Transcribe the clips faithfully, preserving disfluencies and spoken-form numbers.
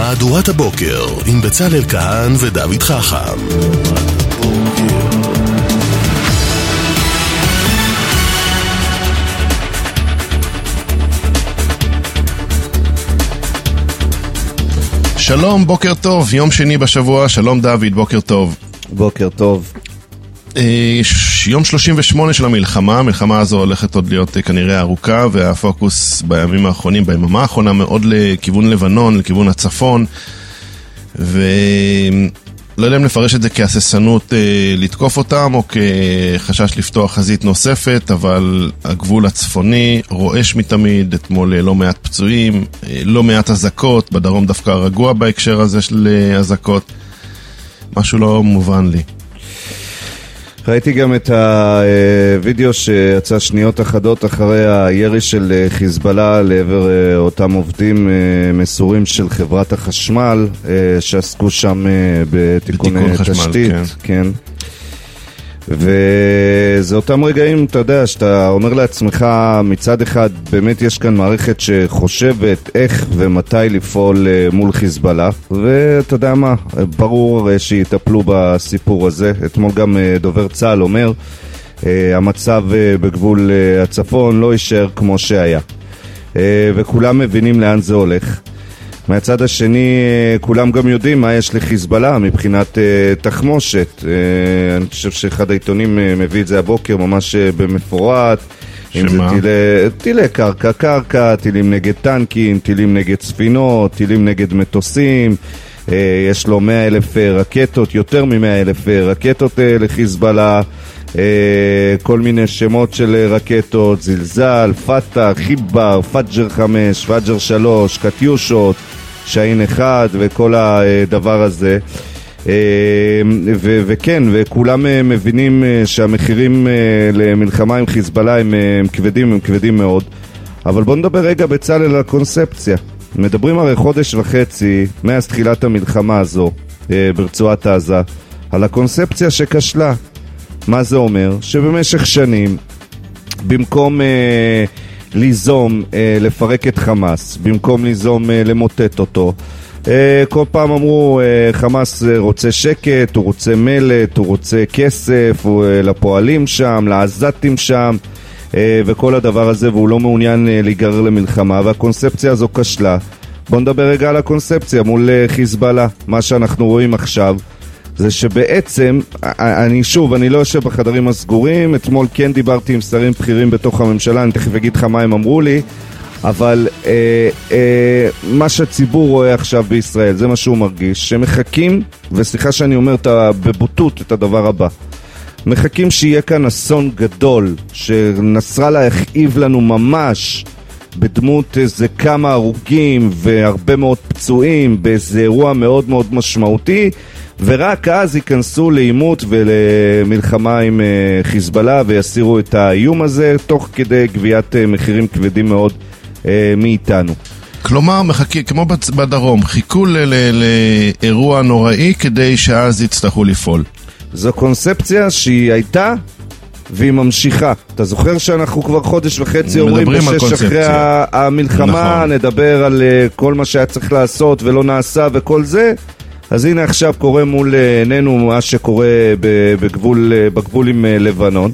מהדורת הבוקר עם בצלאל כהן ודוד חכם. שלום, בוקר טוב, יום שני בשבוע, שלום דוד, בוקר טוב. בוקר טוב. יום שלושים ושמונה של המלחמה, המלחמה הזו הולכת עוד להיות כנראה ארוכה, והפוקוס בימים האחרונים, ביממה האחרונה מאוד לכיוון לבנון, לכיוון הצפון, ולא יודע אם לפרש את זה כהססנות לתקוף אותם, או כחשש לפתוח חזית נוספת, אבל הגבול הצפוני רועש מתמיד, אתמול לא מעט פצועים, לא מעט הזקות, בדרום דווקא רגוע בהקשר הזה של הזקות, משהו לא מובן לי. ראיתי גם את הווידאו שיצא שניות אחדות אחרי הירי של חיזבאללה לעבר אותם עובדים מסורים של חברת החשמל שעסקו שם בתיקון תשתית. כן. כן. וזה אותם רגעים, אתה יודע, שאתה אומר לעצמך, מצד אחד באמת יש כאן מערכת שחושבת איך ומתי לפעול מול חיזבאללה, ואתה יודע מה, ברור שיטפלו בסיפור הזה. אתמול גם דובר צה"ל אומר, המצב בגבול הצפון לא יישאר כמו שהיה, וכולם מבינים לאן זה הולך. מהצד השני, כולם גם יודעים מה יש לחיזבאללה מבחינת תחמושת. אני חושב שאחד העיתונים מביא את זה הבוקר ממש במפורט. אם זה טילי, טילי קרקע, קרקע, טילים נגד טנקים, טילים נגד ספינות, טילים נגד מטוסים. יש לו מאה אלף רקטות, יותר ממאה אלף רקטות לחיזבאללה. כל מיני שמות של רקטות, זלזל, פתח, חיבר, פג'ר חמש, פג'ר שלוש, קטיושות, שיין אחד וכל הדבר הזה. ו- וכן, וכולם מבינים שהמחירים למלחמה עם חיזבאללה הם כבדים, הם כבדים מאוד. אבל בוא נדבר רגע בצלאל על הקונספציה. מדברים הרי חודש וחצי מאז תחילת המלחמה הזו ברצועת עזה על הקונספציה שכשלה. מה זה אומר? שבמשך שנים, במקום אה, ליזום אה, לפרק את חמאס, במקום ליזום אה, למוטט אותו, אה, כל פעם אמרו, אה, חמאס רוצה שקט, הוא רוצה מלט, הוא רוצה כסף, הוא, אה, לפועלים שם, לעזתים שם, אה, וכל הדבר הזה, והוא לא מעוניין אה, להיגרר למלחמה, והקונספציה הזו כשלה. בוא נדבר רגע על הקונספציה מול אה, חיזבאללה. מה שאנחנו רואים עכשיו, זה שבעצם, אני שוב, אני לא יושב בחדרים הסגורים, אתמול כן דיברתי עם שרים בכירים בתוך הממשלה, אני תכף אגיד לך מה הם אמרו לי, אבל אה, אה, מה שהציבור רואה עכשיו בישראל, זה מה שהוא מרגיש, שמחכים, וסליחה שאני אומר בבוטות את הדבר הבא, מחכים שיהיה כאן אסון גדול, שנסראללה יכאיב לנו ממש, בדמות איזה כמה הרוגים והרבה מאוד פצועים, באיזה אירוע מאוד מאוד משמעותי, ורק אז ייכנסו לאימות ולמלחמה עם חיזבאללה ויסירו את האיום הזה תוך כדי גביית מחירים כבדים מאוד מאיתנו. כלומר, מחכה, כמו בדרום, חיכו לאירוע נוראי כדי שאז יצטרכו לפעול. זו קונספציה שהיא הייתה והיא ממשיכה. אתה זוכר שאנחנו כבר חודש וחצי אומרים בשש אחרי המלחמה, נכון. נדבר על כל מה שהיה צריך לעשות ולא נעשה וכל זה. אז הנה עכשיו קורה מול עינינו מה שקורה בגבול, בגבול עם לבנון.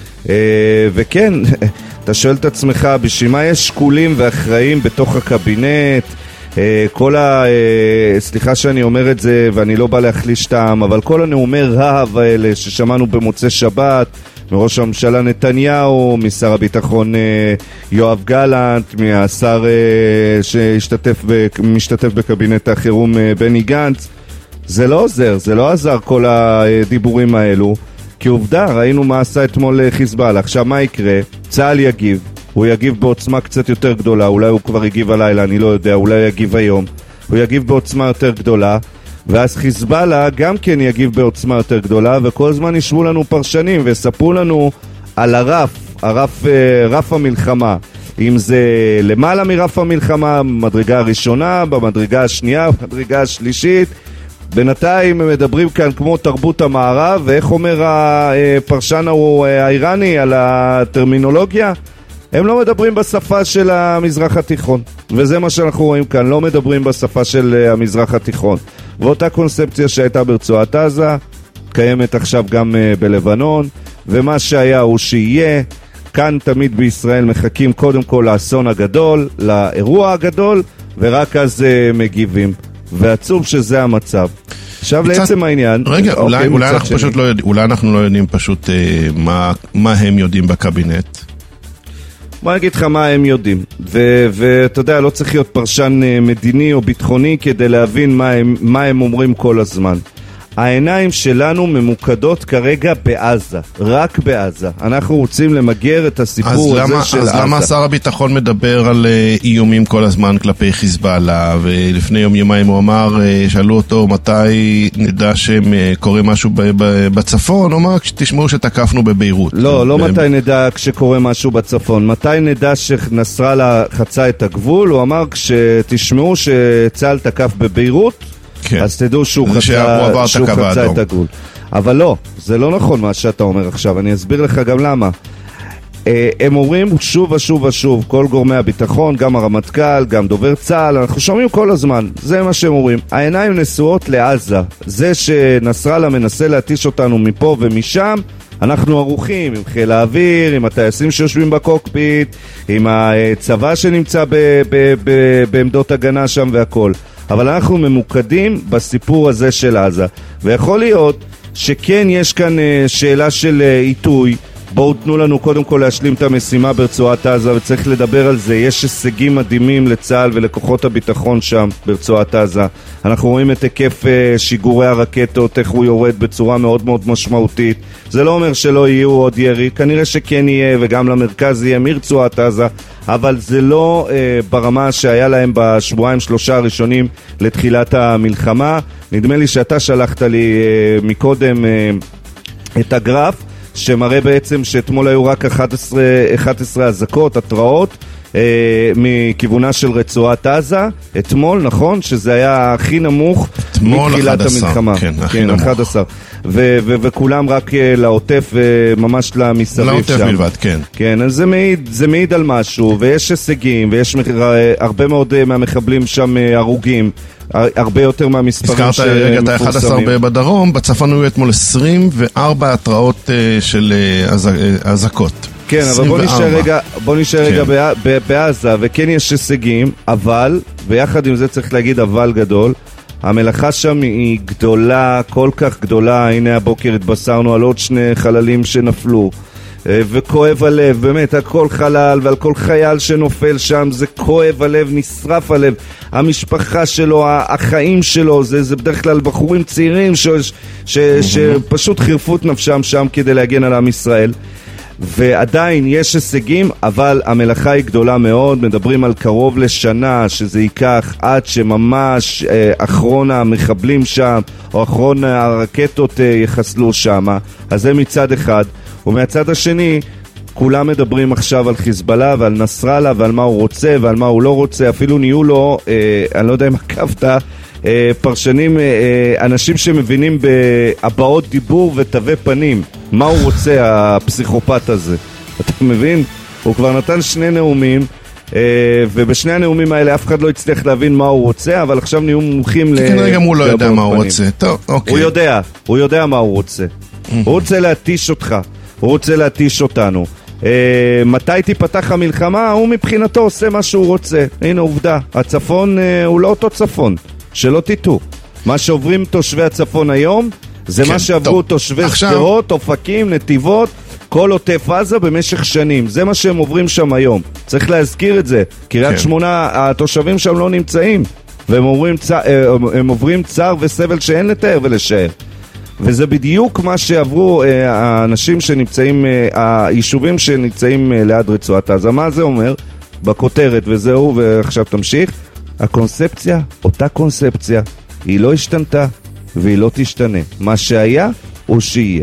וכן, אתה שואל את עצמך, בשביל מה יש שקולים ואחראים בתוך הקבינט? כל ה... סליחה שאני אומר את זה ואני לא בא להחליש טעם, אבל כל הנאומי רהב האלה ששמענו במוצאי שבת, מראש הממשלה נתניהו, משר הביטחון יואב גלנט, מהשר שמשתתף בקבינט החירום בני גנץ, זה לא עוזר, זה לא עזר כל הדיבורים האלו, כי עובדה, ראינו מה עשה אתמול חיזבאללה. עכשיו מה יקרה? צה"ל יגיב, הוא יגיב בעוצמה קצת יותר גדולה, אולי הוא כבר יגיב הלילה, אני לא יודע, אולי יגיב היום, הוא יגיב בעוצמה יותר גדולה, ואז חיזבאללה גם כן יגיב בעוצמה יותר גדולה, וכל זמן ישבו לנו פרשנים ויספרו לנו על הרף, הרף, רף המלחמה, אם זה למעלה מרף המלחמה, במדרגה הראשונה, במדרגה השנייה, במדרגה השלישית. בינתיים הם מדברים כאן כמו תרבות המערב, ואיך אומר הפרשן האיראני על הטרמינולוגיה? הם לא מדברים בשפה של המזרח התיכון, וזה מה שאנחנו רואים כאן, לא מדברים בשפה של המזרח התיכון. ואותה קונספציה שהייתה ברצועת עזה, קיימת עכשיו גם בלבנון, ומה שהיה הוא שיהיה. כאן תמיד בישראל מחכים קודם כל לאסון הגדול, לאירוע הגדול, ורק אז uh, מגיבים. ועצוב שזה המצב. עכשיו מצד... לעצם העניין... רגע, אוקיי, אולי, אולי, אנחנו פשוט לא יודע, אולי אנחנו לא יודעים פשוט uh, מה, מה הם יודעים בקבינט. בוא נגיד לך מה הם יודעים. ואתה יודע, לא צריך להיות פרשן uh, מדיני או ביטחוני כדי להבין מה הם, מה הם אומרים כל הזמן. העיניים שלנו ממוקדות כרגע בעזה, רק בעזה. אנחנו רוצים למגר את הסיפור הזה למה, של אז עזה. אז למה שר הביטחון מדבר על איומים כל הזמן כלפי חיזבאללה, ולפני יום יומיים הוא אמר, שאלו אותו מתי נדע שהם קורא משהו בצפון, הוא אמר, תשמעו שתקפנו בביירות. לא, לא מתי נדע כשקורה משהו בצפון, מתי נדע שנסראללה חצה את הגבול, הוא אמר כשתשמעו שצה"ל תקף בביירות, כן. אז תדעו שהוא חצה, שהוא חצה את הגבול. אבל לא, זה לא נכון מה שאתה אומר עכשיו, אני אסביר לך גם למה. הם אומרים שוב ושוב ושוב, כל גורמי הביטחון, גם הרמטכ"ל, גם דובר צה"ל, אנחנו שומעים כל הזמן, זה מה שהם אומרים. העיניים נשואות לעזה, זה שנסראללה מנסה להתיש אותנו מפה ומשם, אנחנו ערוכים עם חיל האוויר, עם הטייסים שיושבים בקוקפיט, עם הצבא שנמצא ב- ב- ב- בעמדות הגנה שם והכל. אבל אנחנו ממוקדים בסיפור הזה של עזה. ויכול להיות שכן יש כאן שאלה של עיתוי. בואו תנו לנו קודם כל להשלים את המשימה ברצועת עזה, וצריך לדבר על זה. יש הישגים מדהימים לצה"ל ולכוחות הביטחון שם ברצועת עזה. אנחנו רואים את היקף שיגורי הרקטות, איך הוא יורד בצורה מאוד מאוד משמעותית. זה לא אומר שלא יהיו עוד ירי, כנראה שכן יהיה, וגם למרכז יהיה מרצועת עזה, אבל זה לא אה, ברמה שהיה להם בשבועיים שלושה הראשונים לתחילת המלחמה. נדמה לי שאתה שלחת לי אה, מקודם אה, את הגרף, שמראה בעצם שאתמול היו רק אחת עשרה הזקות, התראות, אה, מכיוונה של רצועת עזה. אתמול, נכון? שזה היה הכי נמוך מתחילת המלחמה. כן, הכי כן, נמוך. אחד עשר. ו- ו- וכולם רק לעוטף וממש למסביב שם. לעוטף בלבד, כן. כן, אז זה מעיד, זה מעיד על משהו, ויש הישגים, ויש הרבה מאוד מהמחבלים שם הרוגים, הרבה יותר מהמספרים שמפורסמים. הזכרת רגע את ה-אחד עשר בדרום, בצפון היו אתמול עשרים וארבע התראות של הזקות. כן, אבל בוא נשאר רגע, בוא נשאר רגע בעזה, וכן יש הישגים, אבל, ויחד עם זה צריך להגיד אבל גדול, המלאכה שם היא גדולה, כל כך גדולה. הנה הבוקר התבשרנו על עוד שני חללים שנפלו, וכואב הלב, באמת, על כל חלל ועל כל חייל שנופל שם, זה כואב הלב, נשרף הלב. המשפחה שלו, החיים שלו, זה, זה בדרך כלל בחורים צעירים ש, ש, שפשוט חירפו את נפשם שם כדי להגן על עם ישראל. ועדיין יש הישגים, אבל המלאכה היא גדולה מאוד. מדברים על קרוב לשנה שזה ייקח עד שממש אה, אחרון המחבלים שם או אחרון הרקטות אה, יחסלו שם. אז זה מצד אחד. ומהצד השני כולם מדברים עכשיו על חיזבאללה ועל נסראללה ועל מה הוא רוצה ועל מה הוא לא רוצה. אפילו נהיו לו, אה, אני לא יודע אם עקבת, אה, פרשנים, אה, אנשים שמבינים בהבעות דיבור ותווי פנים מה הוא רוצה, הפסיכופת הזה. אתה מבין? הוא כבר נתן שני נאומים, אה, ובשני הנאומים האלה אף אחד לא הצליח להבין מה הוא רוצה, אבל עכשיו נהיו מומחים ל... כן, רגע, הוא לא יודע מה הוא רוצה. טוב, אוקיי. הוא יודע, הוא יודע מה הוא רוצה. הוא רוצה להתיש אותך, הוא רוצה להתיש אותנו. אה, מתי תיפתח המלחמה? הוא מבחינתו עושה מה שהוא רוצה. הנה עובדה, הצפון אה, הוא לא אותו צפון, שלא תיתו. מה שעוברים תושבי הצפון היום זה כן, מה שעברו טוב. תושבי עכשיו... שדרות, אופקים, נתיבות, כל עוטף עזה במשך שנים. זה מה שהם עוברים שם היום. צריך להזכיר את זה. קריית כן. שמונה, התושבים שם לא נמצאים, והם עוברים, צע... הם עוברים צער וסבל שאין לתאר ולשער. וזה בדיוק מה שעברו אה, האנשים שנמצאים, אה, היישובים שנמצאים אה, ליד רצועת עזה. מה זה אומר? בכותרת, וזהו, ועכשיו תמשיך. הקונספציה, אותה קונספציה, היא לא השתנתה והיא לא תשתנה. מה שהיה הוא שיהיה.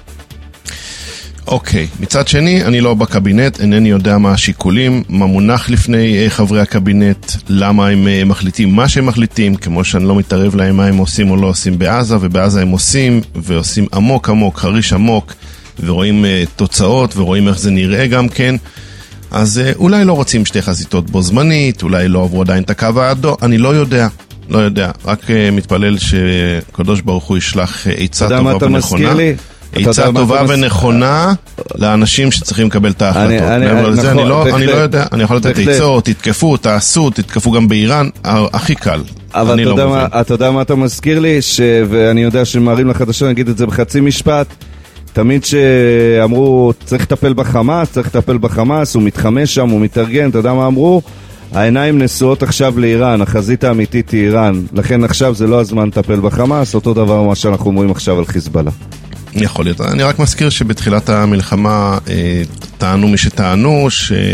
אוקיי, מצד שני, אני לא בקבינט, אינני יודע מה השיקולים, מה מונח לפני חברי הקבינט, למה הם מחליטים מה שהם מחליטים, כמו שאני לא מתערב להם מה הם עושים או לא עושים בעזה, ובעזה הם עושים, ועושים עמוק עמוק, חריש עמוק, ורואים תוצאות, ורואים איך זה נראה גם כן. אז אולי לא רוצים שתי חזיתות בו זמנית, אולי לא עברו עדיין את הקו האדום, אני לא יודע, לא יודע, רק מתפלל שקדוש ברוך הוא ישלח עצה טובה ונכונה. עצה טובה ונכונה לאנשים שצריכים לקבל את ההחלטות. אני לא יודע, אני יכול לתת עצות, תתקפו, תעשו, תתקפו גם באיראן, הכי קל. אבל אתה יודע מה אתה מזכיר לי, ואני יודע שמערים לחדשות, אני אגיד את זה בחצי משפט, תמיד שאמרו צריך לטפל בחמאס, צריך לטפל בחמאס, הוא מתחמש שם, הוא מתארגן, אתה יודע מה אמרו? העיניים נשואות עכשיו לאיראן, החזית האמיתית היא איראן, לכן עכשיו זה לא הזמן לטפל בחמאס, אותו דבר מה שאנחנו אומרים עכשיו על חיזבאללה. יכול להיות. אני רק מזכיר שבתחילת המלחמה אה, טענו מי שטענו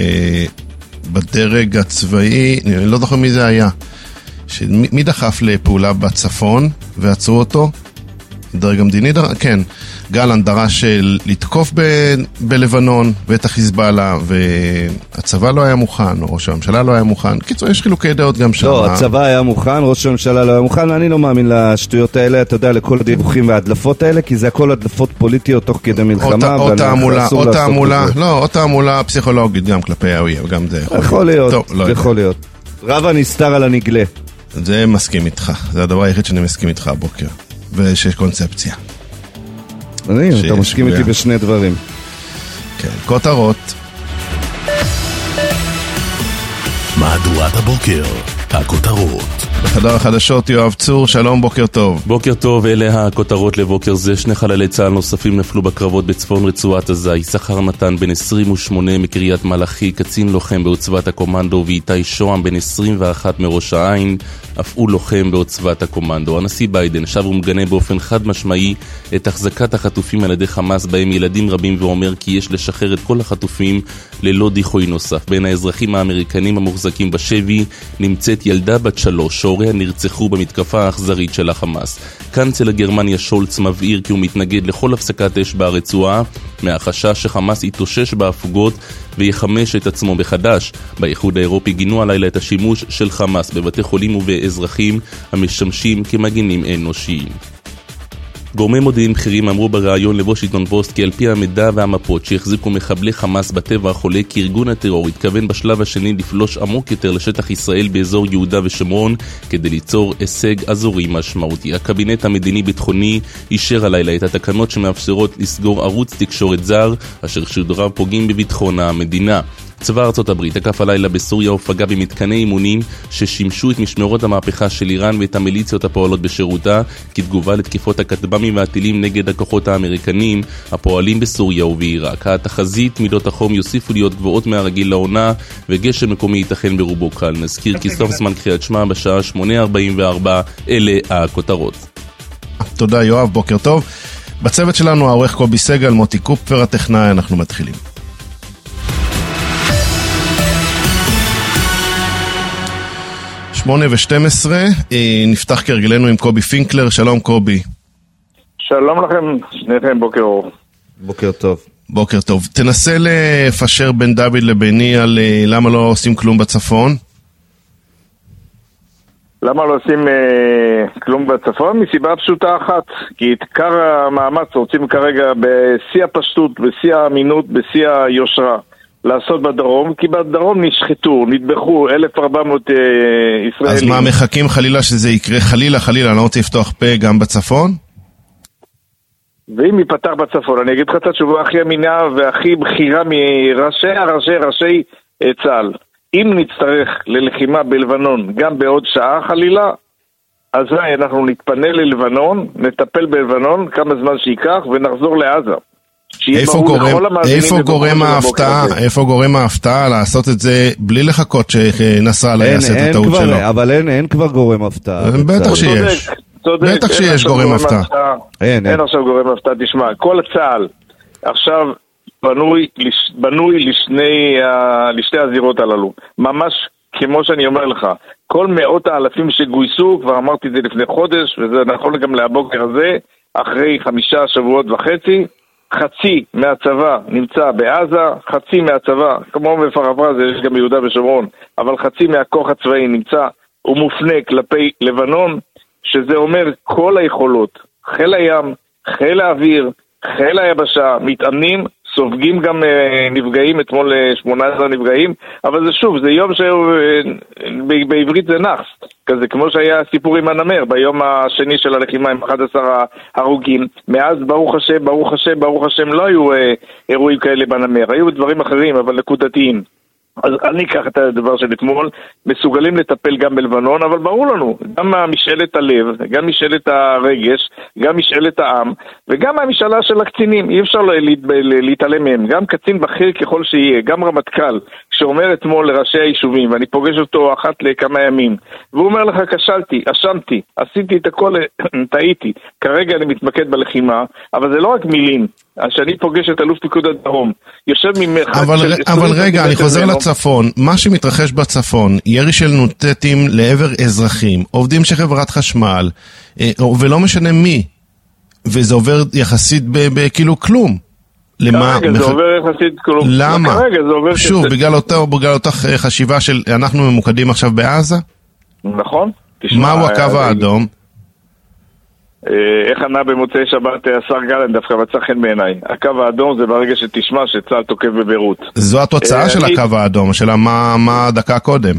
שבדרג הצבאי, אני לא זוכר מי זה היה, שמי דחף לפעולה בצפון ועצרו אותו? דרג המדיני, דר... כן, גלנט דרש לתקוף ב... בלבנון ואת החיזבאללה, והצבא לא היה מוכן, או ראש הממשלה לא היה מוכן. קיצור, יש חילוקי דעות גם שם. לא, הצבא היה מוכן, ראש הממשלה לא היה מוכן, אני לא מאמין לשטויות האלה, אתה יודע, לכל הדיווחים וההדלפות האלה, כי זה הכל הדלפות פוליטיות תוך כדי מלחמה. או תעמולה, או תעמולה, לא, או תעמולה פסיכולוגית גם כלפי האויב, גם זה יכול להיות. יכול להיות, יכול להיות. רב הנסתר על הנגלה. זה מסכים איתך, זה הדבר היחיד שאני מסכים איתך הבוקר. ושיש קונספציה. אני, אתה מסכים איתי בשני דברים. כן, כותרות. מהדורת הבוקר, הכותרות. בחדר החדשות יואב צור, שלום, בוקר טוב. בוקר טוב, אלה הכותרות לבוקר זה. שני חללי צה"ל נוספים נפלו בקרבות בצפון רצועת עזה. יששכר נתן בן עשרים ושמונה מקריית מלאכי, קצין לוחם בעוצבת הקומנדו, ואיתי שוהם בן עשרים ואחת מראש העין, אף הוא לוחם בעוצבת הקומנדו. הנשיא ביידן שב ומגנה באופן חד משמעי את החזקת החטופים על ידי חמאס, בהם ילדים רבים, ואומר כי יש לשחרר את כל החטופים ללא דיחוי נוסף. בין האזרחים האמריקנים המוחזקים בשבי נמצאת ילדה בת שלוש, שהוריה נרצחו במתקפה האכזרית של החמאס. קנצלר גרמניה שולץ מבהיר כי הוא מתנגד לכל הפסקת אש ברצועה, מהחשש שחמאס יתאושש בהפוגות ויחמש את עצמו בחדש. באיחוד האירופי גינו הלילה את השימוש של חמאס בבתי חולים ובאזרחים המשמשים כמגינים אנושיים. גורמי מודיעין בכירים אמרו בראיון לוושינגטון פוסט כי על פי המידע והמפות שהחזיקו מחבלי חמאס בטבע החולה, כי ארגון הטרור התכוון בשלב השני לפלוש עמוק יותר לשטח ישראל באזור יהודה ושומרון כדי ליצור הישג אזורי משמעותי. הקבינט המדיני-ביטחוני אישר הלילה את התקנות שמאפשרות לסגור ערוץ תקשורת זר אשר שידוריו פוגעים בביטחון המדינה. צבא ארצות הברית תקף הלילה בסוריה ופגע במתקני אימונים ששימשו את משמרות המהפכה של איראן ואת המיליציות הפועלות בשירותה כתגובה לתקיפות הכטב"מים והטילים נגד הכוחות האמריקנים הפועלים בסוריה ובעיראק. התחזית מידות החום יוסיפו להיות גבוהות מהרגיל לעונה וגשם מקומי ייתכן ברובו קל. נזכיר כי סוף זמן קריאת שמע בשעה שמונה ארבעים וארבע. אלה הכותרות. תודה יואב, בוקר טוב. בצוות שלנו העורך קובי סגל, מוטי קופפר הטכנאי. אנחנו מתחילים. שמונה ושתים עשרה, נפתח כרגלנו עם קובי פינקלר. שלום קובי. שלום לכם, שניכם, בוקר אור. בוקר טוב. בוקר טוב. תנסה לפשר בין דוד לביני על למה לא עושים כלום בצפון. למה לא עושים אה, כלום בצפון? מסיבה פשוטה אחת, כי את עיקר המאמץ רוצים כרגע בשיא הפשטות, בשיא האמינות, בשיא היושרה. לעשות בדרום, כי בדרום נשחטו, נדבחו אלף וארבע מאות אה, ישראלים. אז מה, מחכים חלילה שזה יקרה? חלילה, חלילה, אני לא רוצה לפתוח פה גם בצפון? ואם ייפתח בצפון, אני אגיד לך את התשובה הכי אמינה והכי בכירה מראשי הראשי ראשי אה, צה"ל. אם נצטרך ללחימה בלבנון גם בעוד שעה חלילה, אז אנחנו נתפנה ללבנון, נטפל בלבנון כמה זמן שיקח ונחזור לעזה. איפה גורם, איפה גורם ההפתעה, איפה גורם ההפתעה לעשות את זה בלי לחכות שנסראללה יעשה את הטעות שלו? אבל אין, אין כבר גורם הפתעה. בטח שיש. בטח שיש גורם הפתעה. אין עכשיו גורם הפתעה. תשמע, כל צה"ל עכשיו בנוי, בנוי לשני, לשתי הזירות הללו. ממש כמו שאני אומר לך, כל מאות האלפים שגויסו, כבר אמרתי את זה לפני חודש, וזה נכון גם להבוקר הזה, אחרי חמישה שבועות וחצי, חצי מהצבא נמצא בעזה, חצי מהצבא, כמו בפרפרזה, יש גם ביהודה ושומרון, אבל חצי מהכוח הצבאי נמצא ומופנה כלפי לבנון, שזה אומר כל היכולות, חיל הים, חיל האוויר, חיל היבשה, מתאמנים סופגים גם נפגעים, אתמול שמונה עשרה נפגעים, אבל זה שוב, זה יום שבעברית זה נחס, כזה כמו שהיה סיפור עם הנמר, ביום השני של הלחימה עם אחד עשר הרוגים, מאז ברוך השם, ברוך השם, ברוך השם, לא היו אירועים כאלה בנמר, היו דברים אחרים, אבל נקודתיים. אז אני אקח את הדבר של אתמול, מסוגלים לטפל גם בלבנון, אבל ברור לנו, גם משאלת הלב, גם משאלת הרגש, גם משאלת העם, וגם המשאלה של הקצינים, אי אפשר להתעלם מהם, גם קצין בכיר ככל שיהיה, גם רמטכ"ל, שאומר אתמול לראשי היישובים, ואני פוגש אותו אחת לכמה ימים, והוא אומר לך, כשלתי, אשמתי, עשיתי את הכל, טעיתי, כרגע אני מתמקד בלחימה, אבל זה לא רק מילים, שאני פוגש את אלוף פיקוד הדרום, יושב ממרחק אבל, של... אבל רגע, אני חוזר לצפון, מה שמתרחש בצפון, ירי של נוטטים לעבר אזרחים, עובדים של חברת חשמל, ולא משנה מי, וזה עובר יחסית בכאילו כלום. למה? כרגע זה עובר יחסית כלום. למה? שוב, בגלל אותה חשיבה של אנחנו ממוקדים עכשיו בעזה? נכון. מהו הקו האדום? איך ענה במוצאי שבת השר גלנט, דווקא מצא חן בעיניי. הקו האדום זה ברגע שתשמע שצה"ל תוקף בביירות. זו התוצאה של הקו האדום, השאלה מה דקה קודם.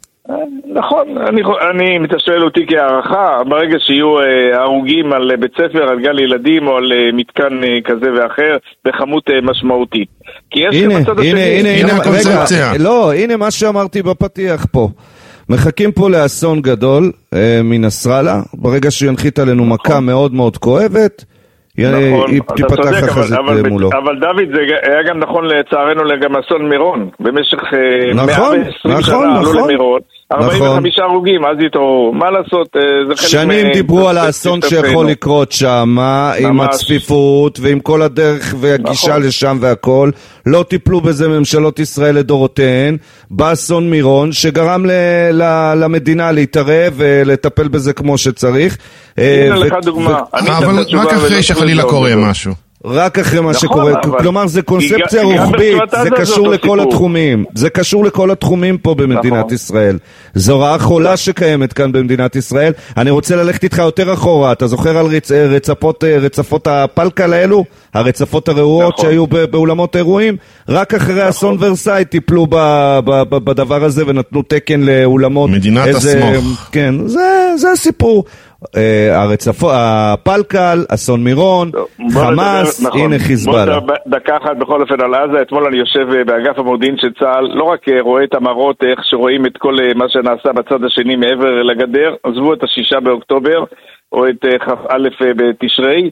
נכון, אני, אני מתשאל אותי כהערכה, ברגע שיהיו הרוגים על בית ספר, על גן ילדים או על מתקן כזה ואחר, בכמות משמעותית. כי יש הנה, בצד הנה, השני... הנה, הנה, רגע, לא, הנה מה שאמרתי בפתיח פה. מחכים פה לאסון גדול אה, מנסראללה, ברגע שינחית עלינו נכון. מכה מאוד מאוד כואבת, נכון, היא תיפתח החזית מולו. אבל דוד, זה היה גם נכון לצערנו גם אסון מירון, במשך נכון, מאה ועשרים נכון, שנה עלו נכון. למירון, ארבעים וחמישה נכון. הרוגים, אז יתעוררו, מה לעשות, זה חלק שנים מ... דיברו על האסון שיכול לקרות שם, עם הצפיפות ועם כל הדרך והגישה נכון. לשם והכל, לא טיפלו בזה ממשלות ישראל לדורותיהן, באסון מירון שגרם ל... ל... למדינה להתערב ולטפל בזה כמו שצריך. הנה לך דוגמה. אבל רק אחרי שחלילה קורה משהו. רק אחרי מה שקורה, כלומר זה קונספציה רוחבית, זה קשור לכל התחומים, זה קשור לכל התחומים פה במדינת ישראל, זו רעה חולה שקיימת כאן במדינת ישראל. אני רוצה ללכת איתך יותר אחורה, אתה זוכר על רצפות, רצפות הפלקל האלו, הרצפות הרעועות שהיו באולמות אירועים, רק אחרי אסון ורסאי טיפלו בדבר הזה ונתנו תקן לאולמות, מדינת הסמוך, כן, זה הסיפור. הרצפות, הפלקל, אסון מירון, חמאס, הנה חיזבאללה. דקה אחת בכל אופן על עזה, אתמול אני יושב באגף המודיעין של צה"ל, לא רק רואה את המראות, איך שרואים את כל מה שנעשה בצד השני מעבר לגדר, עזבו את השישה באוקטובר, או את כ"א בתשרי,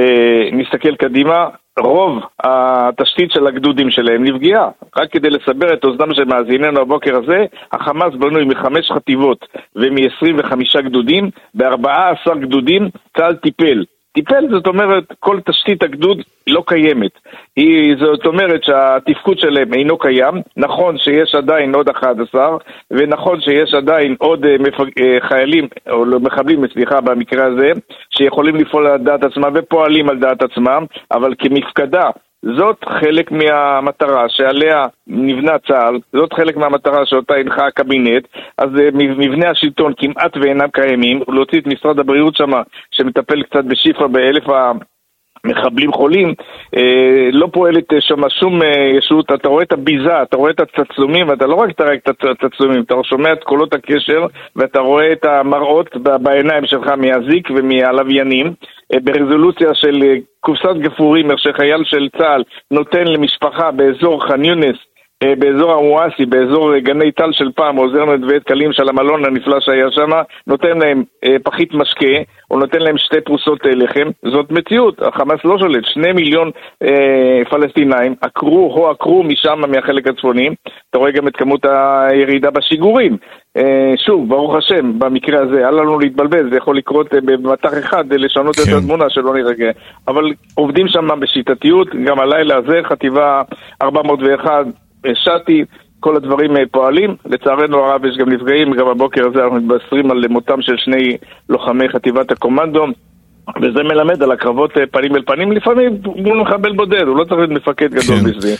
נסתכל קדימה, רוב התשתית של הגדודים שלהם נפגעה. רק כדי לסבר את אוזנם שמאזיננו הבוקר הזה, החמאס בנוי מחמש חטיבות ומ-עשרים וחמישה גדודים, ב-ארבעה עשר גדודים צה"ל טיפל. טיפל זאת אומרת כל תשתית הגדוד לא קיימת. היא, זאת אומרת שהתפקוד שלהם אינו קיים. נכון שיש עדיין עוד אחד עשר, ונכון שיש עדיין עוד מפג... חיילים, או מחבלים, סליחה, במקרה הזה, שיכולים לפעול על דעת עצמם ופועלים על דעת עצמם, אבל כמפקדה, זאת חלק מהמטרה שעליה נבנה צה"ל, זאת חלק מהמטרה שאותה הנחה הקבינט, אז מבנה השלטון כמעט ואינם קיימים, להוציא את משרד הבריאות שם, שמטפל קצת בשיפה באלף המחבלים חולים, לא פועלת שם שום ישות, אתה רואה את הביזה, אתה רואה את הצצלומים, ואתה לא רק תראה את הצצלומים, אתה שומע את קולות הקשר, ואתה רואה את המראות בעיניים שלך מהזיק ומהלוויינים, ברזולוציה של קופסת גפורים, איך שחייל של צה"ל נותן למשפחה באזור ח'אן יונס, באזור המואסי, באזור גני טל של פעם, עוזר לנו את בית קלים של המלון הנפלא שהיה שם, נותן להם פחית משקה, או נותן להם שתי פרוסות לחם. זאת מציאות, החמאס לא שולט, שני מיליון אה, פלסטינאים עקרו או עקרו משם מהחלק הצפוני. אתה רואה גם את כמות הירידה בשיגורים. אה, שוב, ברוך השם, במקרה הזה, אל לנו להתבלבל, זה יכול לקרות במטח אחד, לשנות כן. את התמונה שלא נרגע. אבל עובדים שם בשיטתיות, גם הלילה הזה, חטיבה ארבע מאות ואחת, שתי, כל הדברים פועלים. לצערנו הרב יש גם נפגעים, גם הבוקר הזה אנחנו מתבשרים על מותם של שני לוחמי חטיבת הקומנדו, וזה מלמד על הקרבות פנים אל פנים, לפעמים הוא מחבל בודד, הוא לא צריך להיות מפקד גדול כן. בזה.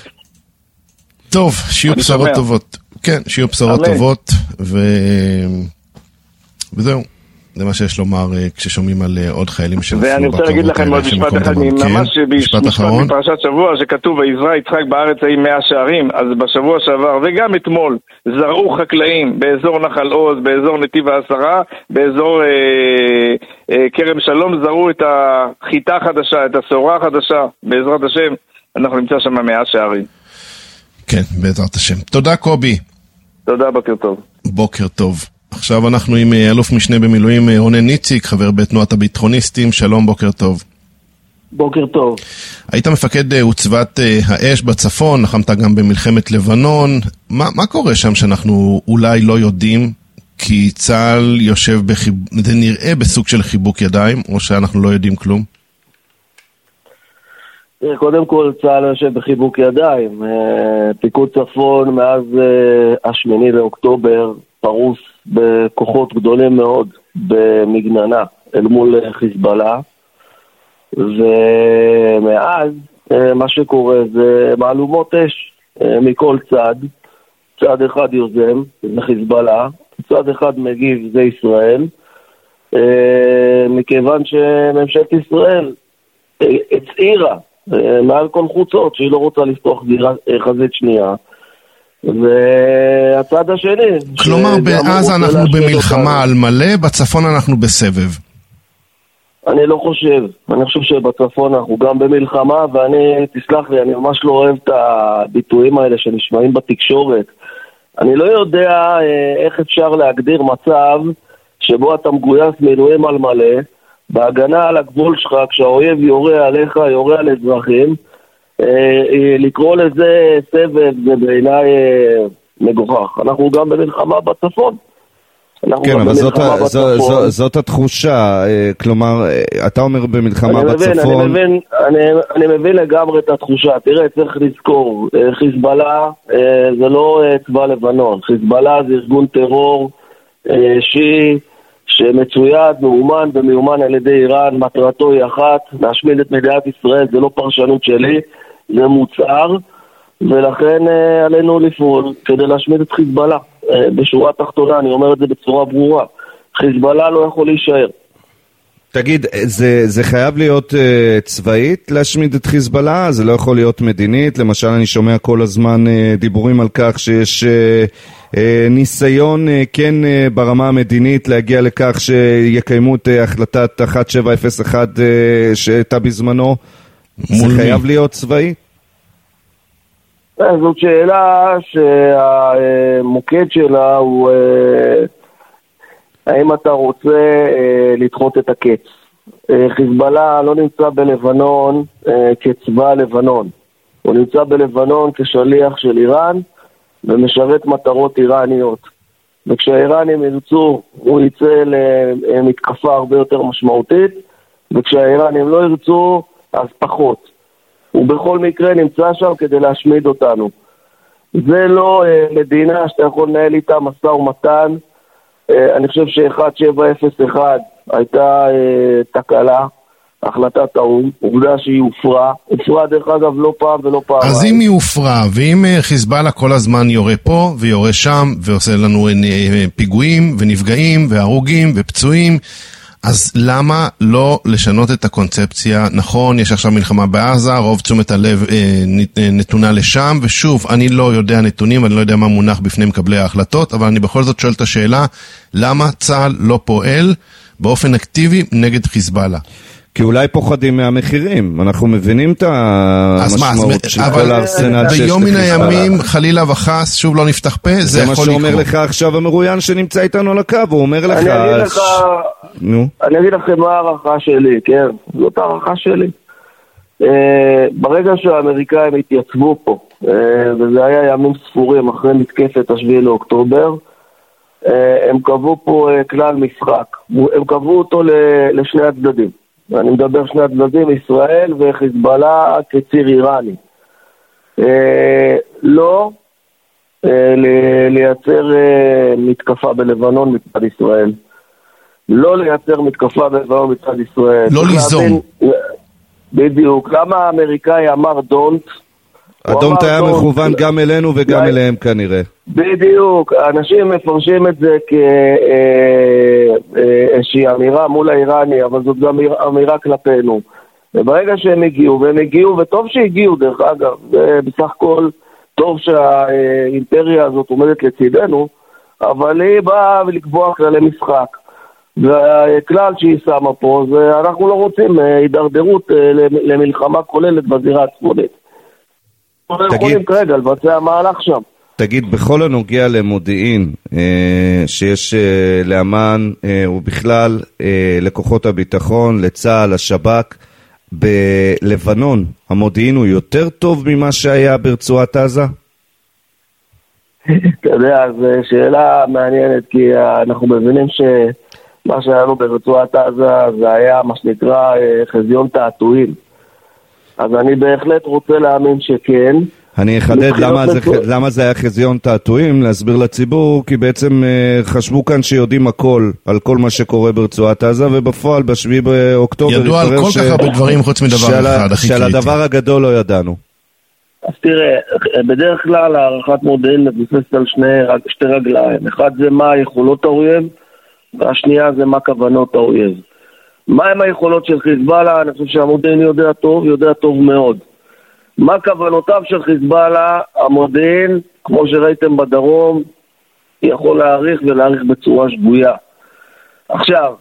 טוב, שיהיו בשורות שומע. טובות. כן, שיהיו בשורות טובות, ו... וזהו. זה מה שיש לומר כששומעים על עוד חיילים שנפלו בקרבות. ואני רוצה להגיד לכם עוד משפט אחד, ממש משפט מפרשת שבוע שכתוב, ויזרע יצחק בארץ ההיא מאה שערים, אז בשבוע שעבר, וגם אתמול, זרעו חקלאים באזור נחל עוז, באזור נתיב העשרה, באזור אה, אה, כרם שלום, זרעו את החיטה החדשה, את השעורה החדשה, בעזרת השם, אנחנו נמצא שם מאה שערים. כן, בעזרת השם. תודה קובי. תודה, בוקר טוב. בוקר טוב. עכשיו אנחנו עם אלוף משנה במילואים רונן ניציק, חבר בתנועת הביטחוניסטים. שלום, בוקר טוב. בוקר טוב. היית מפקד עוצבת האש בצפון, לחמת גם במלחמת לבנון. מה, מה קורה שם שאנחנו אולי לא יודעים? כי צה"ל יושב בחיב... זה נראה בסוג של חיבוק ידיים, או שאנחנו לא יודעים כלום? קודם כל צה"ל יושב בחיבוק ידיים. פיקוד צפון מאז השמיני לאוקטובר פרוס בכוחות גדולים מאוד במגננה אל מול חיזבאללה, ומאז מה שקורה זה מעלומות אש מכל צד. צד אחד יוזם, זה חיזבאללה, צד אחד מגיב, זה ישראל, מכיוון שממשלת ישראל הצעירה מעל כל חוצות שהיא לא רוצה לפתוח חזית שנייה, והצד השני, כלומר בעזה אנחנו במלחמה על מלא, בצפון אנחנו בסבב. אני לא חושב, אני חושב שבצפון אנחנו גם במלחמה, ואני, תסלח לי, אני ממש לא אוהב את הביטויים האלה שנשמעים בתקשורת. אני לא יודע איך אפשר להגדיר מצב שבו אתה מגויס מילואים על מלא, בהגנה על הגבול שלך, כשהאויב יורה עליך, יורה על אזרחים, לקרוא לזה סבב זה בעיניי מגוחך. אנחנו גם במלחמה בצפון. כן, אבל זאת, זו, זו, זאת התחושה, כלומר, אתה אומר במלחמה אני מבין, בצפון... אני מבין, אני, אני מבין לגמרי את התחושה. תראה, צריך לזכור, חיזבאללה זה לא צבא לבנון. חיזבאללה זה ארגון טרור שיעי, שמצויד, מאומן ומיומן על ידי איראן. מטרתו היא אחת, להשמיד את מדינת ישראל. זה לא פרשנות שלי, זה מוצהר, ולכן עלינו לפעול כדי להשמיד את חיזבאללה. בשורה התחתונה, אני אומר את זה בצורה ברורה, חיזבאללה לא יכול להישאר. תגיד, זה, זה חייב להיות uh, צבאית להשמיד את חיזבאללה? זה לא יכול להיות מדינית? למשל, אני שומע כל הזמן uh, דיבורים על כך שיש uh, uh, ניסיון uh, כן uh, ברמה המדינית להגיע לכך שיקיימו את uh, החלטת אחת שבע אפס אחת uh, שהייתה בזמנו. זה חייב להיות צבאי? זאת שאלה שהמוקד שלה הוא האם אתה רוצה לדחות את הקץ. חיזבאללה לא נמצא בלבנון כצבא לבנון, הוא נמצא בלבנון כשליח של איראן ומשרת מטרות איראניות, וכשהאיראנים ירצו הוא יצא למתקפה הרבה יותר משמעותית, וכשהאיראנים לא ירצו אז פחות. הוא בכל מקרה נמצא שם כדי להשמיד אותנו. זה לא אה, מדינה שאתה יכול לנהל איתה משא ומתן. אה, אני חושב ש-אחת שבע אפס אחת הייתה אה, תקלה, החלטת האו"ם, עובדה שהיא הופרה. הופרה דרך אגב לא פעם ולא פעם. אז אם היא הופרה, ואם חיזבאללה כל הזמן יורה פה ויורה שם, ועושה לנו פיגועים ונפגעים והרוגים ופצועים, אז למה לא לשנות את הקונספציה? נכון, יש עכשיו מלחמה בעזה, רוב תשומת הלב אה, נתונה לשם, ושוב, אני לא יודע נתונים, אני לא יודע מה מונח בפני מקבלי ההחלטות, אבל אני בכל זאת שואל את השאלה, למה צה"ל לא פועל באופן אקטיבי נגד חיזבאללה? כי אולי פוחדים מהמחירים, אנחנו מבינים את המשמעות של כל הארסנל שיש ביום מן הימים, חלילה וחס, שוב לא נפתח פה, זה יכול לקרות. זה מה שאומר לך עכשיו המרואיין שנמצא איתנו על הקו, הוא אומר לך... אני אגיד לך, אני אגיד לכם מה הערכה שלי, כן? זאת הערכה שלי. ברגע שהאמריקאים התייצבו פה, וזה היה ימים ספורים אחרי מתקפת השביעי לאוקטובר, הם קבעו פה כלל משחק, הם קבעו אותו לשני הצדדים. אני מדבר שני הצדדים, ישראל וחיזבאללה כציר איראני. אה, לא אה, לייצר אה, מתקפה בלבנון מצד ישראל. לא לייצר מתקפה בלבנון מצד ישראל. לא ליזום. בדיוק. למה האמריקאי אמר דונט? הדונט היה מכוון גם אלינו וגם אליהם כנראה. בדיוק. אנשים מפרשים את זה איזושהי אמירה מול האיראני, אבל זאת גם אמירה כלפינו. וברגע שהם הגיעו, והם הגיעו, וטוב שהגיעו דרך אגב, בסך הכל טוב שהאימפריה הזאת עומדת לצידנו, אבל היא באה לקבוע כללי משחק. והכלל שהיא שמה פה, זה אנחנו לא רוצים הידרדרות למלחמה כוללת בזירה הצפונית. אנחנו לא יכולים כרגע לבצע מהלך שם. תגיד, בכל הנוגע למודיעין, אה, שיש אה, לאמן אה, ובכלל אה, לכוחות הביטחון, לצה"ל, לשב"כ, בלבנון, המודיעין הוא יותר טוב ממה שהיה ברצועת עזה? אתה יודע, זו שאלה מעניינת, כי אנחנו מבינים שמה שהיה לנו ברצועת עזה זה היה מה שנקרא חזיון תעתועים. אז אני בהחלט רוצה להאמין שכן. אני אחדד למה זה, למה זה היה חזיון תעתועים, להסביר לציבור, כי בעצם חשבו כאן שיודעים הכל על כל מה שקורה ברצועת עזה, ובפועל בשביעי באוקטובר ידוע על כל כך הרבה דברים חוץ מדבר אחד, הכי קריטי. שעל הדבר הגדול לא ידענו. אז תראה, בדרך כלל הערכת מודיעין מבוססת על שני, שתי רגליים. אחד זה מה היכולות האויב, והשנייה זה מה כוונות האויב. מה הם היכולות של חיזבאללה? אני חושב שהמודיעין יודע טוב, יודע טוב מאוד. מה כוונותיו של חיזבאללה? המודיעין, כמו שראיתם בדרום, יכול להעריך ולהעריך בצורה שגויה. עכשיו,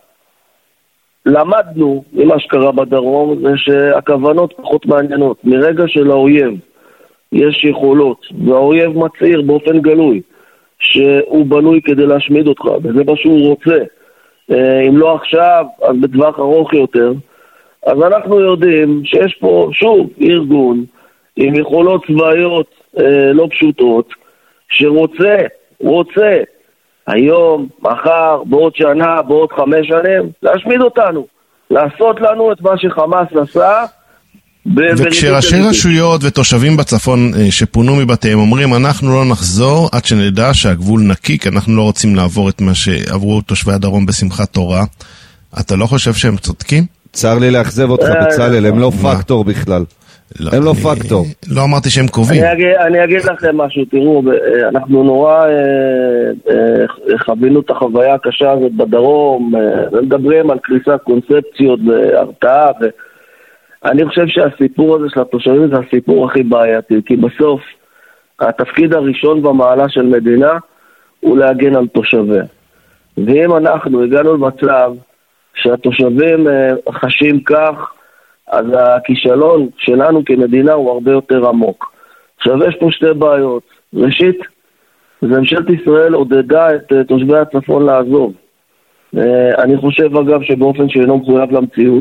למדנו ממה שקרה בדרום, זה שהכוונות פחות מעניינות. מרגע של האויב יש יכולות, והאויב מצעיר באופן גלוי, שהוא בנוי כדי להשמיד אותך, וזה מה שהוא רוצה. אם לא עכשיו, אז בטווח ארוך יותר. אז אנחנו יודעים שיש פה, שוב, ארגון, עם יכולות צבאיות אה, לא פשוטות, שרוצה, רוצה, היום, מחר, בעוד שנה, בעוד חמש שנים, להשמיד אותנו, לעשות לנו את מה שחמאס עשה. וכשראשי רשויות ותושבים בצפון אה, שפונו מבתיהם אומרים, אנחנו לא נחזור עד שנדע שהגבול נקי, כי אנחנו לא רוצים לעבור את מה שעברו תושבי הדרום בשמחת תורה, אתה לא חושב שהם צודקים? צר לי לאכזב אותך בצלאל, הם לא פקטור בכלל. לא, הם לא אני, פקטור. לא אמרתי שהם קובעים. אני אגיד, אני אגיד לכם משהו, תראו, אנחנו נורא אה, אה, חווינו את החוויה הקשה הזאת בדרום, אה, מדברים על קריסת קונספציות והרתעה, ואני חושב שהסיפור הזה של התושבים זה הסיפור הכי בעייתי, כי בסוף התפקיד הראשון במעלה של מדינה הוא להגן על תושביה. ואם אנחנו הגענו למצב שהתושבים אה, חשים כך, אז הכישלון שלנו כמדינה הוא הרבה יותר עמוק. עכשיו יש פה שתי בעיות. ראשית, זה ממשלת ישראל עודדה את תושבי הצפון לעזוב. אני חושב אגב שבאופן שאינו מחויב למציאות,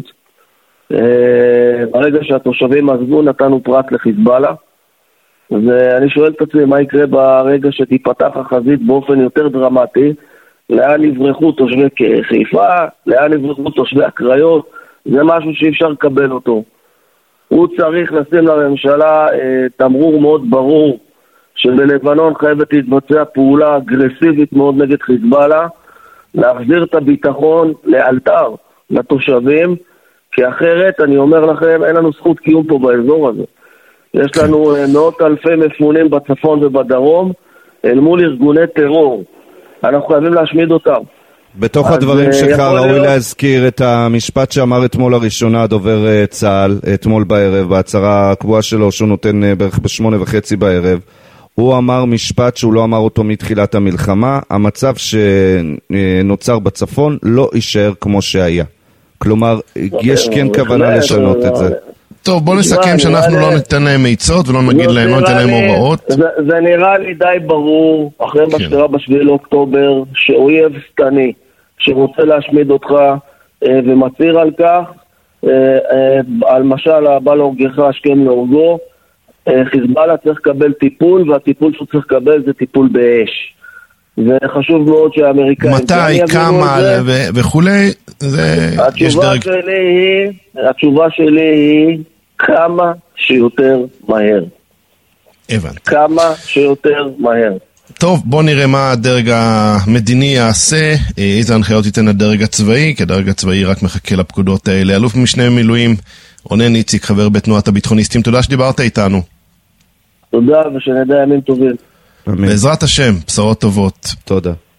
ברגע שהתושבים עזבו נתנו פרט לחיזבאללה, ואני שואל את עצמי מה יקרה ברגע שתיפתח החזית באופן יותר דרמטי, לאן יברחו תושבי חיפה, לאן יברחו תושבי הקריות, זה משהו שאי אפשר לקבל אותו. הוא צריך לשים לממשלה אה, תמרור מאוד ברור שבלבנון חייבת להתבצע פעולה אגרסיבית מאוד נגד חיזבאללה, להחזיר את הביטחון לאלתר לתושבים, כי אחרת אני אומר לכם אין לנו זכות קיום פה באזור הזה. יש לנו אה, מאות אלפי מפונים בצפון ובדרום אל מול ארגוני טרור. אנחנו חייבים להשמיד אותם. בתוך הדברים שלך ראוי להזכיר את המשפט שאמר אתמול לראשונה דובר צה"ל, אתמול בערב, בהצהרה הקבועה שלו שהוא נותן בערך בשמונה וחצי בערב. הוא אמר משפט שהוא לא אמר אותו מתחילת המלחמה, המצב שנוצר בצפון לא יישאר כמו שהיה. כלומר, יש כן כוונה לשנות את זה. טוב, בוא נסכם שאנחנו לא ניתן להם עצות ולא נגיד להם, לא ניתן להם הוראות. זה נראה לי די ברור, אחרי מה שקרה בשביעי לאוקטובר, שאויב סתני שרוצה להשמיד אותך ומצהיר על כך, על משל הבא להורגך השכם להורגו, חיזבאללה צריך לקבל טיפול, והטיפול שהוא צריך לקבל זה טיפול באש. וחשוב מאוד שהאמריקאים... מתי, כמה וכולי, זה... התשובה שלי היא, התשובה שלי היא כמה שיותר מהר. הבנתי. כמה שיותר מהר. טוב, בוא נראה מה הדרג המדיני יעשה, איזה הנחיות ייתן הדרג הצבאי, כי הדרג הצבאי רק מחכה לפקודות האלה. אלוף משנה מילואים, רונן איציק, חבר בתנועת הביטחוניסטים, תודה שדיברת איתנו. תודה, ושנדע ימים טובים. בעזרת השם, בשורות טובות. תודה.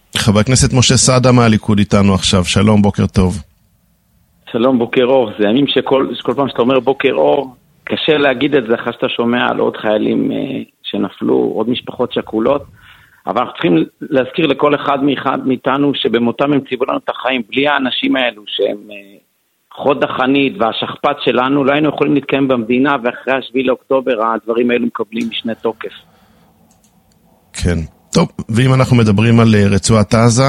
חבר הכנסת משה סעדה מהליכוד איתנו עכשיו, שלום, בוקר טוב. שלום, בוקר אור. זה ימים שכל, שכל פעם שאתה אומר בוקר אור, קשה להגיד את זה אחרי שאתה שומע על עוד חיילים אה, שנפלו, עוד משפחות שכולות, אבל אנחנו צריכים להזכיר לכל אחד מאחד מאיתנו שבמותם הם ציוו לנו את החיים. בלי האנשים האלו שהם אה, חוד החנית והשכפ"ץ שלנו, לא היינו יכולים להתקיים במדינה, ואחרי השביעי לאוקטובר הדברים האלו מקבלים משנה תוקף. כן. טוב, ואם אנחנו מדברים על רצועת עזה,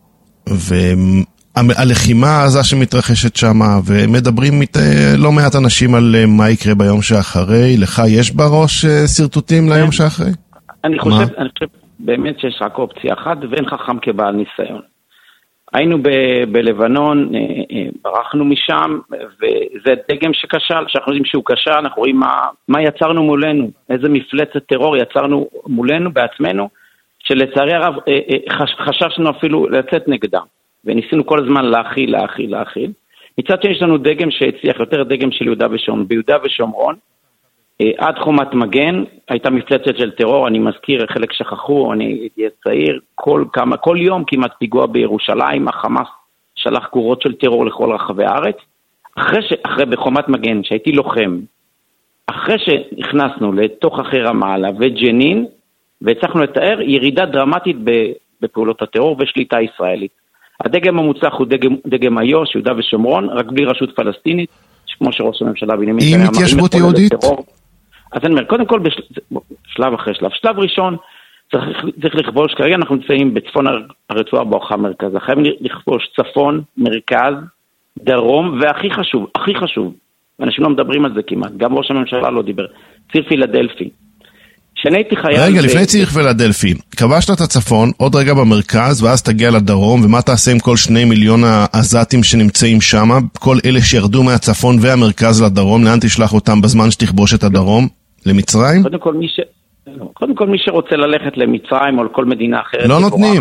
והלחימה העזה שמתרחשת שם, ומדברים לא מעט אנשים על מה יקרה ביום שאחרי, לך יש בראש סרטוטים ליום שאחרי? אני חושב, אני חושב באמת שיש רק אופציה אחת, ואין חכם כבעל ניסיון. היינו ב- בלבנון, ברחנו משם, וזה דגם שכשל, שאנחנו יודעים שהוא כשל, אנחנו רואים מה, מה יצרנו מולנו, איזה מפלצת טרור יצרנו מולנו בעצמנו, שלצערי הרב חששנו אפילו לצאת נגדה, וניסינו כל הזמן להכיל, להכיל, להכיל. מצד שני יש לנו דגם שהצליח, יותר דגם של יהודה ושומרון. ביהודה ושומרון, עד חומת מגן, הייתה מפלצת של טרור, אני מזכיר, חלק שכחו, אני הייתי צעיר, כל, כמה, כל יום כמעט פיגוע בירושלים, החמאס שלח גורות של טרור לכל רחבי הארץ. אחרי, ש, אחרי בחומת מגן, שהייתי לוחם, אחרי שנכנסנו לתוך אחרי רמאללה וג'נין, והצלחנו לתאר ירידה דרמטית בפעולות הטרור ושליטה ישראלית. הדגם המוצלח הוא דגם, דגם איו"ש, יהודה ושומרון, רק בלי רשות פלסטינית, כמו שראש הממשלה בנימין נתניהו. עם התיישבות יהודית? אז אני אומר, קודם כל, בשלב אחרי שלב. שלב ראשון, צריך, צריך לכבוש, כרגע אנחנו נמצאים בצפון הרצועה בואכה מרכז. חייבים לכבוש צפון, מרכז, דרום, והכי חשוב, הכי חשוב, ואנשים לא מדברים על זה כמעט, גם ראש הממשלה לא דיבר, ציר פילדלפי. רגע, לפני ציר פילדלפי, כבשת את הצפון, עוד רגע במרכז, ואז תגיע לדרום, ומה תעשה עם כל שני מיליון העזתים שנמצאים שם, כל אלה שירדו מהצפון והמרכז לדרום, לאן תשלח אותם בזמן שתכבוש את הדרום? למצרים? קודם כל מי ש... קודם כל מי שרוצה ללכת למצרים או לכל מדינה אחרת... לא נותנים.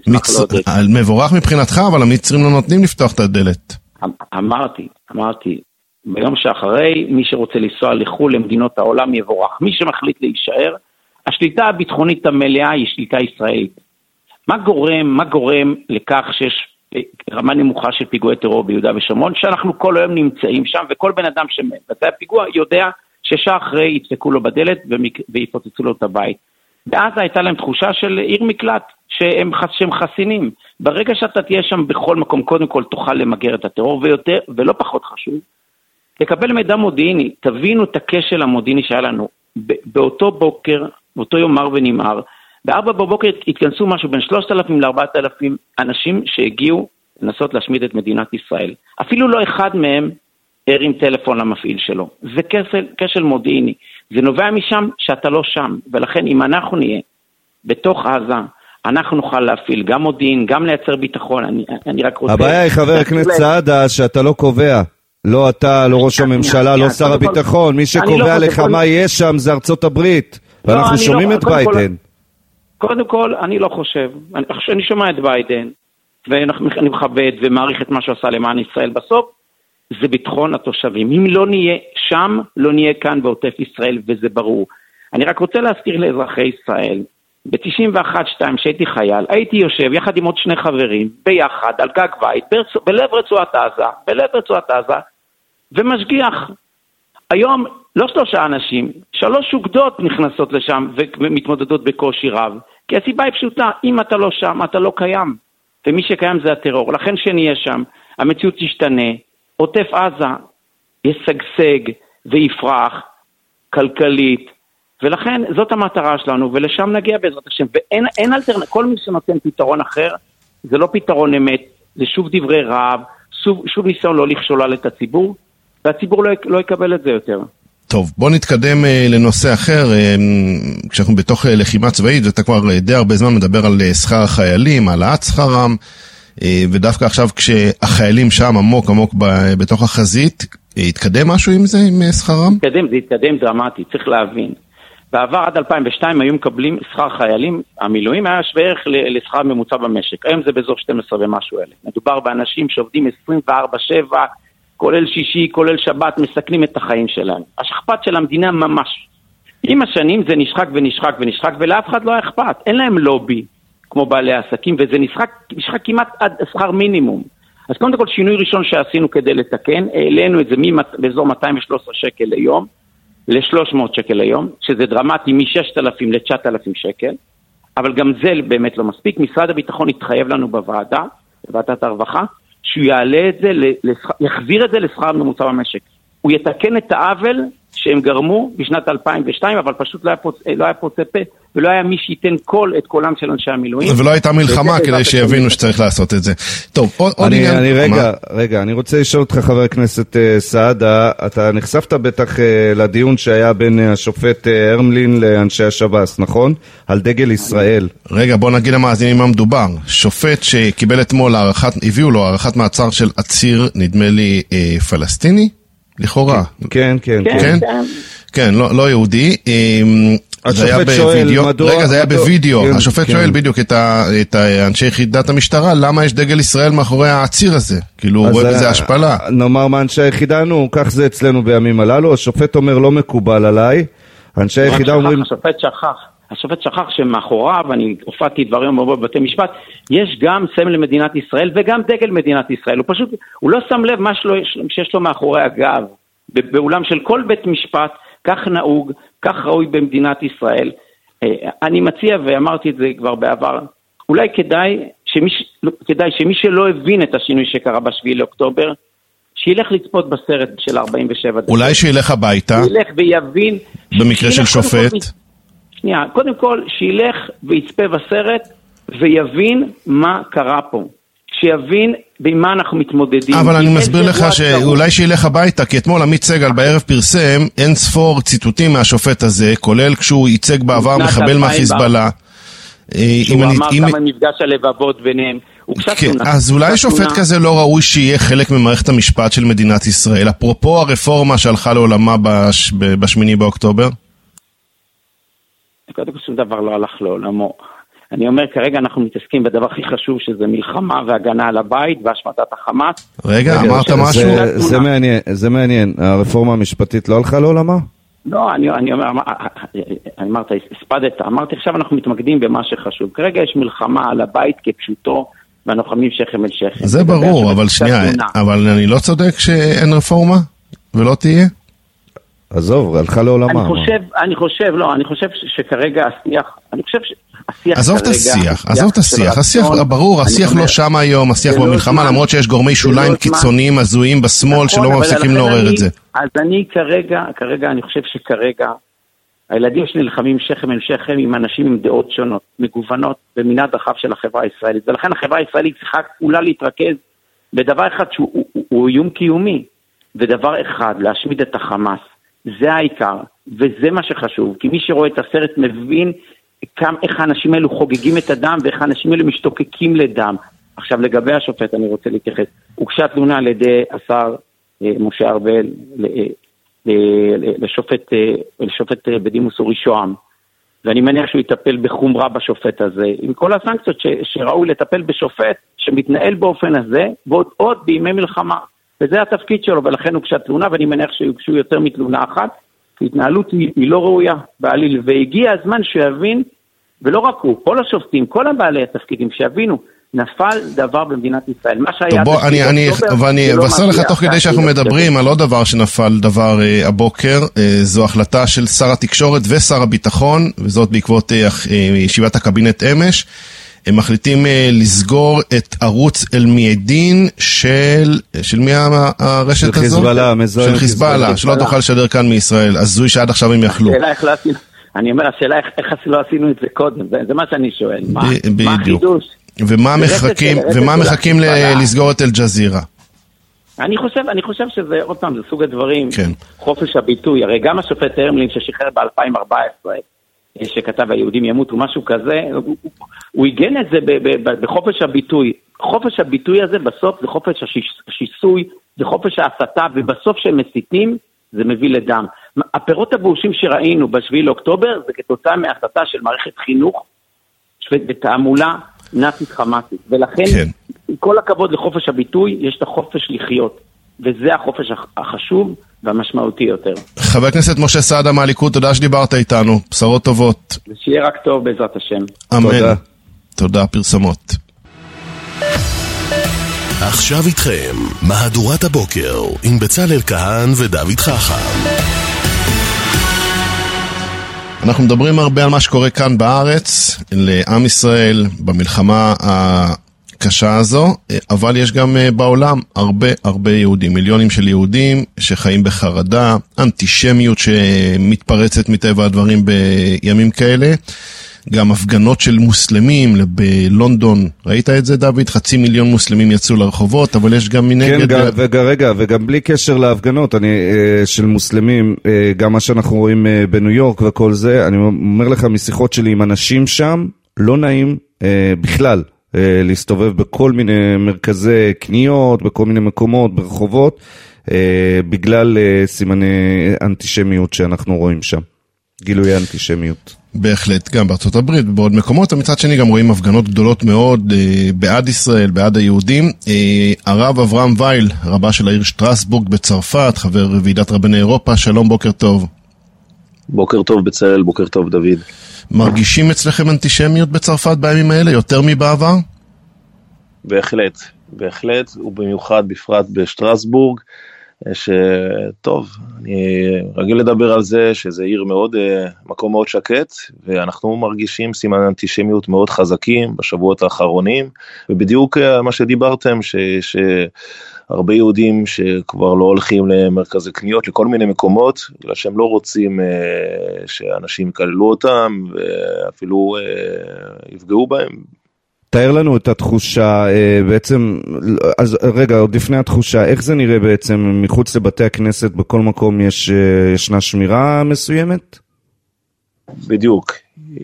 מבורך מבחינתך, אבל המצרים לא נותנים לפתוח את הדלת. אמרתי, אמרתי, ביום שאחרי, מי שרוצה לנסוע לחו"ל למדינות העולם יבורך. מי שמחליט להישאר, השליטה הביטחונית המלאה היא שליטה ישראלית. מה גורם, מה גורם לכך שיש רמה נמוכה של פיגועי טרור ביהודה ושומרון, שאנחנו כל היום נמצאים שם, וכל בן אדם שמבצע פיגוע יודע ששעה אחרי ידפקו לו בדלת ויפוצצו לו את הבית. ואז הייתה להם תחושה של עיר מקלט, שהם, שהם חסינים. ברגע שאתה תהיה שם בכל מקום, קודם כל תוכל למגר את הטרור, ויותר, ולא פחות חשוב, לקבל מידע מודיעיני. תבינו את הכשל המודיעיני שהיה לנו. באותו בוקר, באותו יום מר ונמהר, בארבע בבוקר התכנסו משהו בין שלושת אלפים לארבעת אלפים אנשים שהגיעו לנסות להשמיד את מדינת ישראל. אפילו לא אחד מהם הרים טלפון למפעיל שלו. זה כשל, כשל מודיעיני. זה נובע משם שאתה לא שם, ולכן אם אנחנו נהיה בתוך עזה, אנחנו נוכל להפעיל גם מודיעין, גם לייצר ביטחון. אני, אני רק רוצה... הבעיה היא חבר הכנסת סעדה שאתה לא קובע. לא אתה, לא ראש הממשלה, לא שר הביטחון. מי שקובע לך מה יש שם זה ארצות הברית. ואנחנו שומעים את ביידן. קודם כל, אני לא חושב. אני שומע את ביידן, ואני מכבד ומעריך את מה שעושה למען ישראל. בסוף, זה ביטחון התושבים. אם לא נהיה שם, לא נהיה כאן בעוטף ישראל, וזה ברור. אני רק רוצה להזכיר לאזרחי ישראל, ב-תשעים ואחת שתיים שהייתי חייל, הייתי יושב יחד עם עוד שני חברים, ביחד, על גג בית, בלב רצועת עזה, בלב רצועת עזה, ומשגיח. היום לא שלושה אנשים, שלוש אוגדות נכנסות לשם ומתמודדות בקושי רב. כי הסיבה היא פשוטה, אם אתה לא שם, אתה לא קיים. ומי שקיים זה הטרור. לכן שנהיה שם, המציאות תשתנה, עוטף עזה ישגשג ויפרח כלכלית, ולכן זאת המטרה שלנו, ולשם נגיע בעזרת השם. ואין אין אלטרנטיבה, כל מי שנותן פתרון אחר, זה לא פתרון אמת, זה שוב דברי רעב, שוב, שוב ניסיון לא לכשולל את הציבור, והציבור לא, לא יקבל את זה יותר. טוב, בוא נתקדם uh, לנושא אחר, uh, כשאנחנו בתוך uh, לחימה צבאית, ואתה כבר uh, די הרבה זמן מדבר על uh, שכר החיילים, העלאת שכרם, uh, ודווקא עכשיו כשהחיילים שם עמוק עמוק ב- בתוך החזית, uh, התקדם משהו עם זה, עם uh, שכרם? התקדם, זה התקדם דרמטי, צריך להבין. בעבר עד אלפיים ושתיים היו מקבלים שכר חיילים, המילואים היה שווה ערך לשכר ממוצע במשק, היום זה באזור שתים עשרה ומשהו אלף. מדובר באנשים שעובדים עשרים וארבע שבע, כולל שישי, כולל שבת, מסכנים את החיים שלהם. השכפ"ץ של המדינה ממש. עם השנים זה נשחק ונשחק ונשחק, ולאף אחד לא אכפת. אין להם לובי. כמו בעלי העסקים, וזה נשחק, נשחק כמעט עד שכר מינימום. אז קודם כל שינוי ראשון שעשינו כדי לתקן, העלינו את זה באזור מאתיים ושלוש עשרה שקל ליום, ל-שלוש מאות שקל ליום, שזה דרמטי מ-ששת אלפים ל-תשעת אלפים שקל, אבל גם זה באמת לא מספיק. משרד הביטחון התחייב לנו בוועדה, בוועדת הרווחה, שהוא יעלה את זה, יחזיר את זה לשכר ממוצע במשק. הוא יתקן את העוול שהם גרמו בשנת אלפיים ושתיים, אבל פשוט לא היה פוצ... לא היה פוצע פה, ולא היה מי שייתן קול את קולם של אנשי המילואים. ולא הייתה מלחמה כדי שיבינו שצריך לעשות את זה. טוב, עוד אני, עניין... אני רגע, רגע, אני רוצה לשאול אותך, חבר הכנסת סעדה, אתה נחשפת בטח לדיון שהיה בין השופט הרמלין לאנשי השב"ס, נכון? על דגל ישראל. רגע, בוא נגיד למאזינים מה מדובר. שופט שקיבל אתמול הערכת, הביאו לו הערכת מעצר של עציר, נדמה לי, פלסטיני? לכאורה. כן, כן, כן. כן, כן, לא, לא יהודי. השופט שואל, מדוע... רגע, זה היה בווידאו. כן, השופט כן. שואל בדיוק את, ה, את האנשי יחידת המשטרה, למה יש דגל ישראל מאחורי העציר הזה? כאילו, הוא רואה בזה השפלה. נאמר מה אנשי היחידה, נו, כך זה אצלנו בימים הללו. השופט אומר, לא מקובל עליי. אנשי היחידה אומרים... השופט שכח. השופט שכח שמאחוריו, אני הופעתי דברים בבתי משפט, יש גם סמל למדינת ישראל וגם דגל מדינת ישראל. הוא פשוט, הוא לא שם לב מה שלו, שיש לו מאחורי הגב. באולם של כל בית משפט, כך נהוג, כך ראוי במדינת ישראל. אני מציע, ואמרתי את זה כבר בעבר, אולי כדאי שמי, כדאי שמי שלא הבין את השינוי שקרה בשביעי לאוקטובר, שילך לצפות בסרט של ארבעים ושבע דקות. אולי שילך הביתה. שילך ויבין. במקרה של שופט. שנייה, קודם כל, שילך ויצפה בסרט ויבין מה קרה פה. שיבין במה אנחנו מתמודדים. אבל אני מסביר לך שאולי שילך הביתה, כי אתמול עמית סגל בערב פרסם אין ספור ציטוטים מהשופט הזה, כולל כשהוא ייצג בעבר מחבל מהחיזבאללה. שהוא אמר כמה מפגש הלבבות ביניהם. אז אולי שופט כזה לא ראוי שיהיה חלק ממערכת המשפט של מדינת ישראל, אפרופו הרפורמה שהלכה לעולמה בשמיני באוקטובר? קודם כל שום דבר לא הלך לעולמו. אני אומר, כרגע אנחנו מתעסקים בדבר הכי חשוב, שזה מלחמה והגנה על הבית והשמטת החמאס. רגע, אמרת משהו? זה מעניין, זה מעניין. הרפורמה המשפטית לא הלכה לעולמה? לא, אני, אני אומר, אני אמרת, הספדת, אמרתי, עכשיו אנחנו מתמקדים במה שחשוב. כרגע יש מלחמה על הבית כפשוטו, והנוחמים שכם אל שכם. זה ברור, אבל שנייה, אבל אני לא צודק שאין רפורמה ולא תהיה? עזוב, הלכה לעולמה. אני חושב, אני חושב, לא, אני חושב שכרגע השיח, אני חושב שהשיח עזוב את השיח, עזוב את השיח, השיח, ברור, השיח לא שם היום, השיח במלחמה, למרות שיש גורמי שוליים קיצוניים, הזויים בשמאל, שלא מפסיקים לעורר את זה. אז אני כרגע, כרגע, אני חושב שכרגע, הילדים שנלחמים שכם אל שכם עם אנשים עם דעות שונות, מגוונות, במנעד רחב של החברה הישראלית, ולכן החברה הישראלית צריכה כולה להתרכז בדבר אחד שהוא איום קיומי, ודבר אחד, להשמיד את החמאס. זה העיקר, וזה מה שחשוב, כי מי שרואה את הסרט מבין כמה, איך האנשים האלו חוגגים את הדם, ואיך האנשים האלו משתוקקים לדם. עכשיו לגבי השופט אני רוצה להתייחס, הוגשה תלונה על ידי השר משה ארבל לשופט, לשופט בדימוס אורי שוהם, ואני מניח שהוא יטפל בחומרה בשופט הזה, עם כל הסנקציות ש, שראוי לטפל בשופט שמתנהל באופן הזה, ועוד עוד בימי מלחמה. וזה התפקיד שלו, ולכן הוגשה תלונה, ואני מניח שיוגשו יותר מתלונה אחת, כי התנהלות היא, היא לא ראויה בעליל, והגיע הזמן שיבין, ולא רק הוא, כל השופטים, כל הבעלי התפקידים שיבינו, נפל דבר במדינת ישראל. מה שהיה... טוב, בוא, אני, אני, ואני אבשר לך תוך כדי שאנחנו מדברים על עוד דבר שנפל דבר uh, הבוקר, uh, זו החלטה של שר התקשורת ושר הביטחון, וזאת בעקבות uh, ישיבת הקבינט אמש, הם מחליטים uh, לסגור את ערוץ אל-מיידין של, של מי הרשת הזאת? של חיזבאללה, של חיזבאללה, שלא תוכל לשדר כאן מישראל, אז זוי שעד עכשיו הם יכלו. השאלה איך לא עשינו, אני אומר, השאלה איך, איך לא עשינו את זה קודם, זה, זה מה שאני שואל, מה, מה החידוש? ומה מחכים, ומה מחכים לסגור את אל-ג'זירה? אני חושב, אני חושב שזה, עוד פעם, זה סוג הדברים, חופש הביטוי, הרי גם השופט הרמלין ששחרר ב-אלפיים וארבע עשרה, שכתב היהודים ימותו, משהו כזה, הוא הגן את זה בחופש הביטוי. חופש הביטוי הזה בסוף זה חופש השיסוי, זה חופש ההסתה, ובסוף שהם מסיתים, זה מביא לדם. הפירות הבאושים שראינו בשביעי לאוקטובר, זה כתוצאה מהסתה של מערכת חינוך, ותעמולה נאצית חמאסית. ולכן, כן. כל הכבוד לחופש הביטוי, יש את החופש לחיות. וזה החופש החשוב והמשמעותי יותר. חבר הכנסת משה סעדה מהליכוד, תודה שדיברת איתנו. בשורות טובות. שיהיה רק טוב בעזרת השם. אמן. תודה. תודה, פרסמות. עכשיו איתכם, מהדורת הבוקר, עם בצלאל כהן ודוד חכם. אנחנו מדברים הרבה על מה שקורה כאן בארץ, לעם ישראל, במלחמה הקשה הזו, אבל יש גם בעולם הרבה הרבה יהודים, מיליונים של יהודים שחיים בחרדה, אנטישמיות שמתפרצת מטבע הדברים בימים כאלה, גם הפגנות של מוסלמים בלונדון, ראית את זה דוד? חצי מיליון מוסלמים יצאו לרחובות, אבל יש גם מנגד... כן, ורגע, וגם בלי קשר להפגנות אני, של מוסלמים, גם מה שאנחנו רואים בניו יורק וכל זה, אני אומר לך משיחות שלי עם אנשים שם, לא נעים בכלל להסתובב בכל מיני מרכזי קניות, בכל מיני מקומות, ברחובות, בגלל סימני אנטישמיות שאנחנו רואים שם, גילוי אנטישמיות. בהחלט, גם בארצות הברית ובעוד מקומות, ומצד שני גם רואים הפגנות גדולות מאוד אה, בעד ישראל, בעד היהודים. אה, הרב אברהם וייל, רבה של העיר שטרסבורג בצרפת, חבר ועידת רבני אירופה, שלום, בוקר טוב. בוקר טוב בצלאל, בוקר טוב דוד. מרגישים אצלכם אנטישמיות בצרפת בימים האלה, יותר מבעבר? בהחלט, בהחלט, ובמיוחד בפרט בשטרסבורג, שטוב, אני רגיל לדבר על זה שזה עיר מאוד, מקום מאוד שקט, ואנחנו מרגישים סימן אנטישמיות מאוד חזקים בשבועות האחרונים, ובדיוק מה שדיברתם, שהרבה יהודים שכבר לא הולכים למרכזי קניות, לכל מיני מקומות, בגלל שהם לא רוצים שאנשים יקללו אותם, ואפילו יפגעו בהם. תאר לנו את התחושה, בעצם, אז רגע, עוד לפני התחושה, איך זה נראה בעצם מחוץ לבתי הכנסת, בכל מקום יש, ישנה שמירה מסוימת? בדיוק,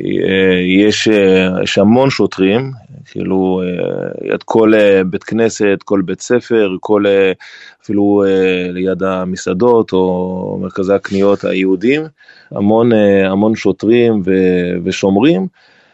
יש, יש המון שוטרים, כאילו, את כל בית כנסת, כל בית ספר, כל, אפילו ליד המסעדות או מרכזי הקניות היהודים, המון, המון שוטרים ו, ושומרים,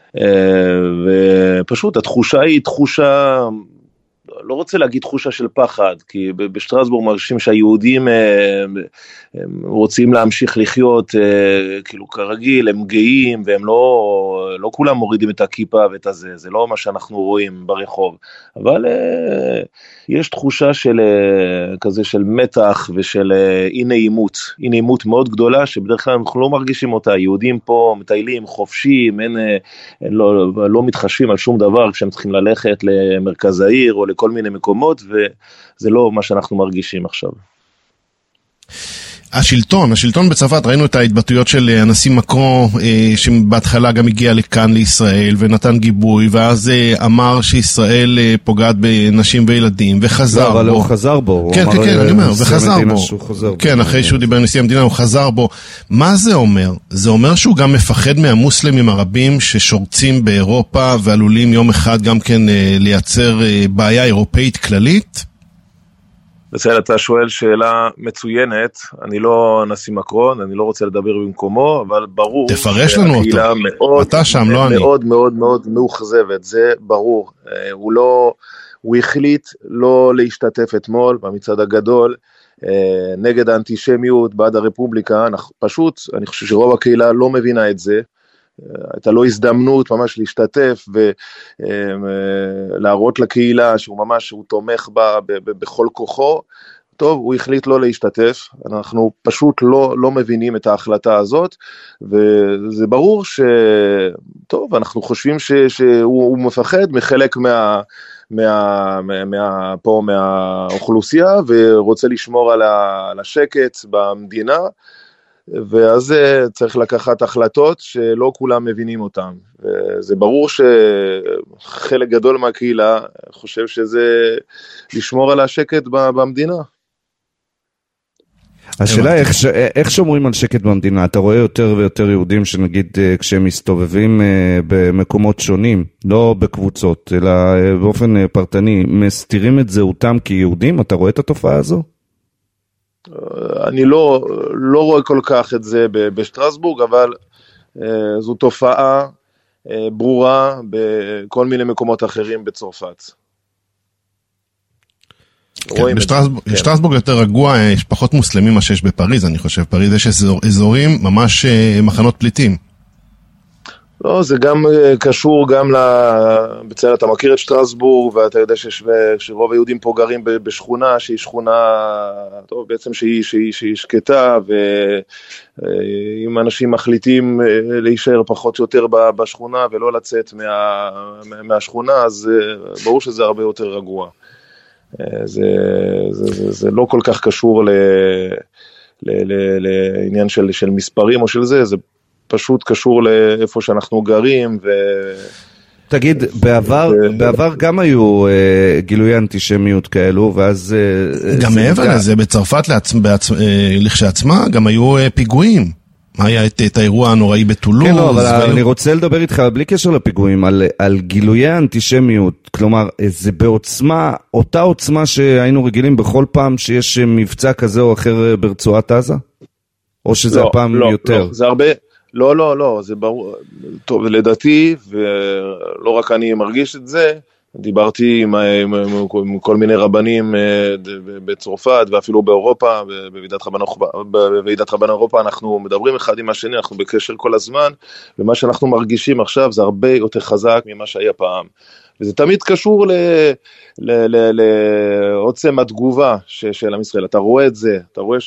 ופשוט התחושה היא תחושה, לא רוצה להגיד תחושה של פחד, כי בשטרסבורג מרגישים שהיהודים רוצים להמשיך לחיות כאילו כרגיל, הם גאים, והם לא, לא כולם מורידים את הכיפה ואת הזה, זה לא מה שאנחנו רואים ברחוב, אבל יש תחושה של כזה של מתח ושל אי נעימות, אי נעימות מאוד גדולה, שבדרך כלל אנחנו לא מרגישים אותה, יהודים פה מטיילים חופשיים, אין, אין, לא, לא מתחשבים על שום דבר, כשהם צריכים ללכת למרכז העיר או לכל מיני מקומות, וזה לא מה שאנחנו מרגישים עכשיו. השלטון, השלטון בצרפת, ראינו את ההתבטאויות של הנשיא מקרון, שבהתחלה גם הגיע לכאן לישראל, ונתן גיבוי, ואז אמר שישראל פוגעת בנשים וילדים, וחזר בו. אבל הוא חזר בו. כן, כן, כן, אני אומר, וחזר בו. כן, אחרי שהוא דיבר נשיא המדינה, הוא חזר בו. מה זה אומר? זה אומר שהוא גם מפחד מהמוסלמים הרבים ששורצים באירופה, ועלולים יום אחד גם כן לייצר בעיה אירופאית כללית? בסדר, אתה שואל שאלה מצוינת, אני לא נשיא מקרון, אני לא רוצה לדבר במקומו, אבל ברור, תפרש לנו אותו, מאוד, אתה שם, לא אני. מאוד מאוד מאוד מאוכזבת, זה ברור, הוא לא, הוא החליט לא להשתתף אתמול במצעד הגדול, נגד האנטישמיות, בעד הרפובליקה, פשוט, אני חושב שרוב הקהילה לא מבינה את זה, הייתה לו הזדמנות ממש להשתתף ולהראות לקהילה שהוא ממש, הוא תומך בה בכל כוחו, טוב, הוא החליט לא להשתתף, אנחנו פשוט לא, לא מבינים את ההחלטה הזאת, וזה ברור ש... טוב, אנחנו חושבים ש, שהוא מפחד מחלק מה... מה, מה, מה, פה מהאוכלוסייה, ורוצה לשמור על, ה, על השקט במדינה, ואז צריך לקחת החלטות שלא כולם מבינים אותן. וזה ברור שחלק גדול מהקהילה חושב שזה לשמור על השקט במדינה. השאלה איך, איך שומרים על שקט במדינה? אתה רואה יותר ויותר יהודים שנגיד כשהם מסתובבים במקומות שונים, לא בקבוצות, אלא באופן פרטני, מסתירים את זהותם כיהודים? אתה רואה את התופעה הזו? אני לא, לא רואה כל כך את זה בשטרסבורג, אבל זו תופעה ברורה בכל מיני מקומות אחרים בצרפת. כן, בשטרסבורג יותר רגוע, יש פחות מוסלמים מה שיש בפריז, אני חושב. פריז יש אזור, אזורים ממש מחנות פליטים. לא, זה גם קשור גם בצל, אתה מכיר את שטרסבורג, ואתה יודע שיש, שרוב היהודים פה גרים בשכונה, שהיא שכונה, טוב, בעצם שהיא, שהיא, שהיא שקטה, ואם אנשים מחליטים להישאר פחות או יותר בשכונה, ולא לצאת מה, מהשכונה, אז ברור שזה הרבה יותר רגוע. זה, זה, זה, זה לא כל כך קשור ל, ל, ל, לעניין של, של מספרים או של זה, זה פשוט קשור לאיפה שאנחנו גרים. ו... תגיד, בעבר, ו... בעבר גם היו uh, גילויי אנטישמיות כאלו, ואז... Uh, גם מעבר לזה, בצרפת לעצ... בעצ... uh, לכשעצמה, גם היו uh, פיגועים. היה את, את האירוע הנוראי בטולוז. כן, לא, אבל והיו... אני רוצה לדבר איתך, בלי קשר לפיגועים, על, על גילויי האנטישמיות. כלומר, זה בעוצמה, אותה עוצמה שהיינו רגילים בכל פעם שיש מבצע כזה או אחר ברצועת עזה? או שזה לא, הפעם לא, יותר? לא, זה הרבה... לא, לא, לא, זה ברור, טוב, לדעתי, ולא רק אני מרגיש את זה, דיברתי עם, עם, עם, עם כל מיני רבנים בצרפת, ואפילו באירופה, בוועידת רבני, בוועידת רבני אירופה, אנחנו מדברים אחד עם השני, אנחנו בקשר כל הזמן, ומה שאנחנו מרגישים עכשיו זה הרבה יותר חזק ממה שהיה פעם. וזה תמיד קשור לעוצם התגובה של עם ישראל. אתה רואה את זה, אתה רואה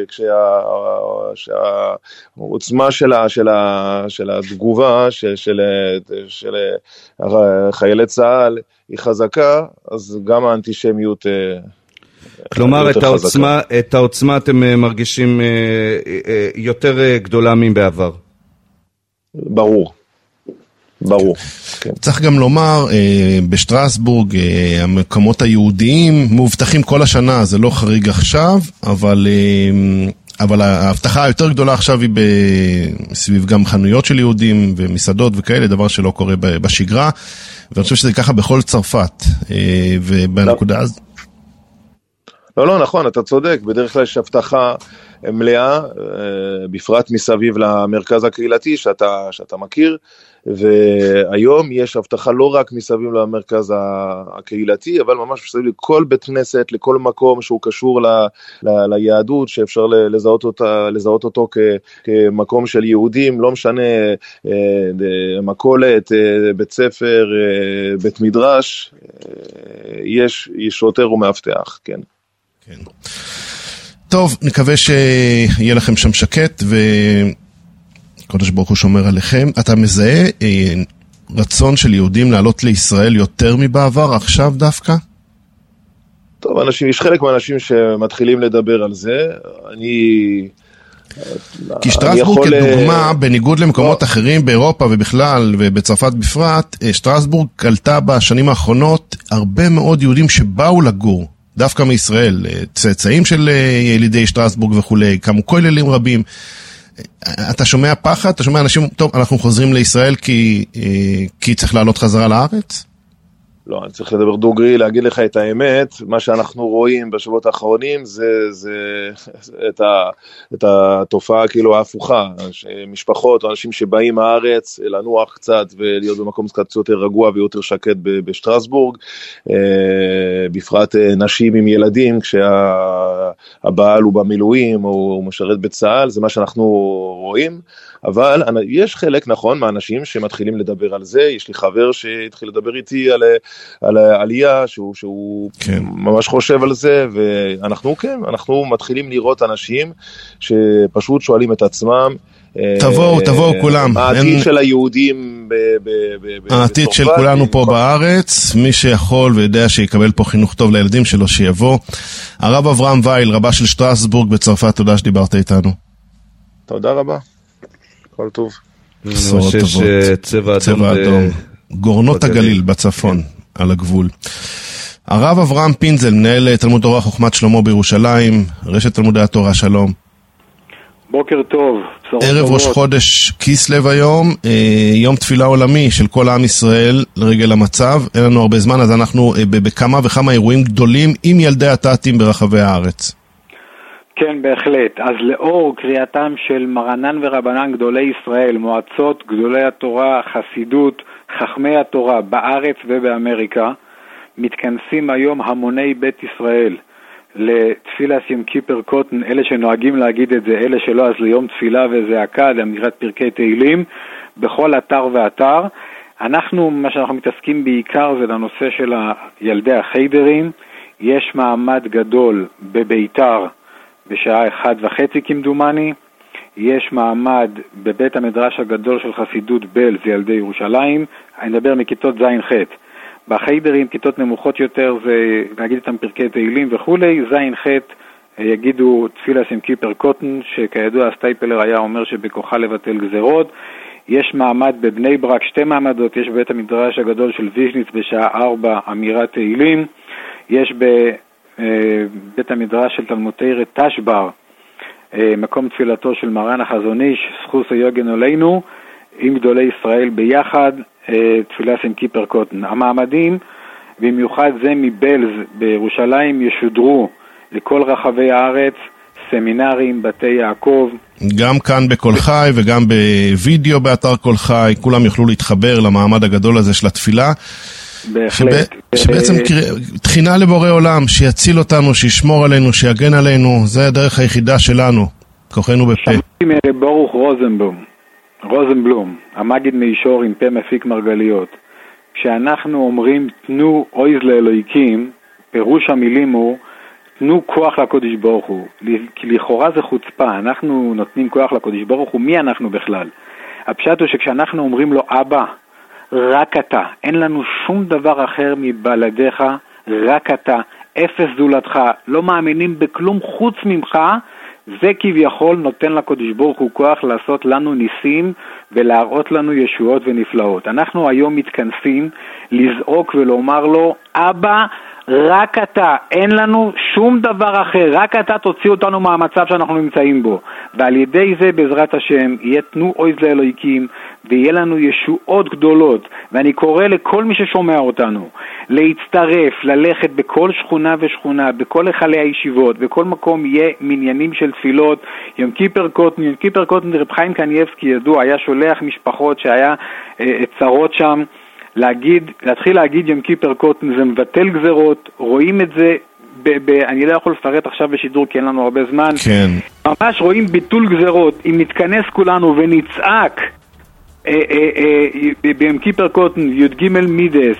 שהעוצמה של התגובה של חיילי צה"ל היא חזקה, אז גם האנטישמיות כלומר, את העוצמה, את העוצמה אתם מרגישים יותר גדולה מבעבר. ברור. ברור. כן. צריך גם לומר, בשטרסבורג המקומות היהודיים מאובטחים כל השנה, זה לא חריג עכשיו, אבל, אבל ההבטחה היותר גדולה עכשיו היא סביב גם חנויות של יהודים ומסעדות וכאלה, דבר שלא קורה בשגרה, ואני חושב שזה ככה בכל צרפת, ובנקודה הזאת. לא, לא, נכון, אתה צודק, בדרך כלל יש הבטחה מלאה, בפרט מסביב למרכז הקהילתי שאתה, שאתה מכיר, והיום יש הבטחה לא רק מסביב למרכז הקהילתי, אבל ממש מסביב לכל בית כנסת, לכל מקום שהוא קשור ל, ל, ליהדות, שאפשר לזהות, אותה, לזהות אותו כ, כמקום של יהודים, לא משנה, מכולת, בית ספר, בית מדרש, יש, יש שוטר ומאבטח, כן. כן. טוב, נקווה שיהיה לכם שם שקט, וקודש ברוך הוא שומר עליכם. אתה מזהה אה, רצון של יהודים לעלות לישראל יותר מבעבר, עכשיו דווקא? טוב, אנשים, יש חלק מהאנשים שמתחילים לדבר על זה. אני... כי שטרסבורג כדוגמה, בניגוד למקומות אחרים באירופה ובכלל ובצרפת בפרט, שטרסבורג קלטה בשנים האחרונות הרבה מאוד יהודים שבאו לגור. דווקא מישראל, צאצאים של ילידי שטרסבורג וכולי, קמו כוללים רבים. אתה שומע פחד? אתה שומע אנשים, טוב, אנחנו חוזרים לישראל כי, כי צריך לעלות חזרה לארץ? לא, אני צריך לדבר דוגרי, להגיד לך את האמת, מה שאנחנו רואים בשבועות האחרונים זה, זה את, ה, את התופעה כאילו ההפוכה, משפחות או אנשים שבאים מהארץ לנוח קצת ולהיות במקום קצת יותר רגוע ויותר שקט בשטרסבורג, בפרט נשים עם ילדים כשהבעל הוא במילואים או הוא משרת בצה"ל, זה מה שאנחנו רואים, אבל יש חלק נכון מהאנשים שמתחילים לדבר על זה, יש לי חבר שהתחיל לדבר איתי על על העלייה, שהוא, שהוא כן. ממש חושב על זה, ואנחנו כן, אנחנו מתחילים לראות אנשים שפשוט שואלים את עצמם, תבואו, תבואו כולם. העתיד אין... של היהודים ב- ב- ב- העתיד בסורפת, של כולנו פה כל... בארץ, מי שיכול ויודע שיקבל פה חינוך טוב לילדים שלו, שיבוא. הרב אברהם וייל, רבה של שטרסבורג בצרפת, תודה שדיברת איתנו. תודה רבה. כל טוב. בשורות טובות. צבע אדום. צבע אדום. גורנות הגליל בצפון. על הגבול. הרב אברהם פינזל, מנהל תלמוד תורה חוכמת שלמה בירושלים, רשת תלמודי התורה, שלום. בוקר טוב. ערב ראש חודש כיסלו היום, יום תפילה עולמי של כל עם ישראל לרגל המצב, אין לנו הרבה זמן, אז אנחנו בכמה וכמה אירועים גדולים עם ילדי התתים ברחבי הארץ. כן, בהחלט. אז לאור קריאתם של מרנן ורבנן גדולי ישראל, מועצות גדולי התורה, חסידות, חכמי התורה בארץ ובאמריקה, מתכנסים היום המוני בית ישראל לתפילת יום כיפר קוטן, אלה שנוהגים להגיד את זה, אלה שלא, אז ליום תפילה וזעקה, לאמירת פרקי תהילים, בכל אתר ואתר. אנחנו, מה שאנחנו מתעסקים בעיקר זה לנושא של ילדי החיידרים. יש מעמד גדול בביתר בשעה אחת וחצי כמדומני. יש מעמד בבית המדרש הגדול של חסידות בל, זה ילדי ירושלים. אני מדבר מכיתות זין ח'. בחיידרים, כיתות נמוכות יותר, זה להגיד איתם פרקי תהילים וכולי. זין ח' יגידו תפילה עם קיפר קוטן, שכידוע הסטייפלר היה אומר שבכוחה לבטל גזרות. יש מעמד בבני ברק, שתי מעמדות, יש בבית המדרש הגדול של ויז'ניץ בשעה ארבע אמירת תהילים. יש בבית המדרש של תלמוד תורה תשבר, מקום תפילתו של מרן החזון איש, זכוס היוגן עלינו, עם גדולי ישראל ביחד, תפילה עם קיפר קוטן. המעמדים, במיוחד זה מבלז בירושלים, ישודרו לכל רחבי הארץ, סמינרים, בתי יעקב. גם כאן בכל חי וגם בווידאו באתר כל חי, כולם יוכלו להתחבר למעמד הגדול הזה של התפילה. בהחלט. שבעצם תחינה לבורא עולם, שיציל אותנו, שישמור עלינו, שיגן עלינו, זה הדרך היחידה שלנו, כוחנו בפה. שמעתי מברוך רוזנבלום, רוזנבלום, המגיד מישור עם פה מפיק מרגליות. כשאנחנו אומרים תנו אויז לאלוהיקים, פירוש המילים הוא תנו כוח לקודש ברוך הוא. כי לכאורה זה חוצפה, אנחנו נותנים כוח לקודש ברוך הוא, מי אנחנו בכלל? הפשט הוא שכשאנחנו אומרים לו אבא, רק אתה, אין לנו שום דבר אחר מבלעדיך, רק אתה, אפס זולתך, לא מאמינים בכלום חוץ ממך, זה כביכול נותן לקודש ברוך הוא כוח לעשות לנו ניסים ולהראות לנו ישועות ונפלאות. אנחנו היום מתכנסים לזעוק ולומר לו, אבא, רק אתה, אין לנו שום דבר אחר, רק אתה תוציא אותנו מהמצב שאנחנו נמצאים בו. ועל ידי זה בעזרת השם יהיה תנו אויז לאלוהיקים ויהיה לנו ישועות גדולות. ואני קורא לכל מי ששומע אותנו להצטרף, ללכת בכל שכונה ושכונה, בכל היכלי הישיבות, בכל מקום יהיה מניינים של תפילות. יום כיפר קוטן, יום כיפר קוטן רב חיים קניאבסקי ידוע, היה שולח משפחות שהיה אה, צרות שם, להגיד, להתחיל להגיד יום כיפר קוטן, זה מבטל גזרות, רואים את זה, ב- ב- אני לא יכול לפרט עכשיו בשידור כי אין לנו הרבה זמן, כן. ממש רואים ביטול גזרות, אם נתכנס כולנו ונצעק אה, אה, אה, ביום כיפר קוטן, י"ג מידס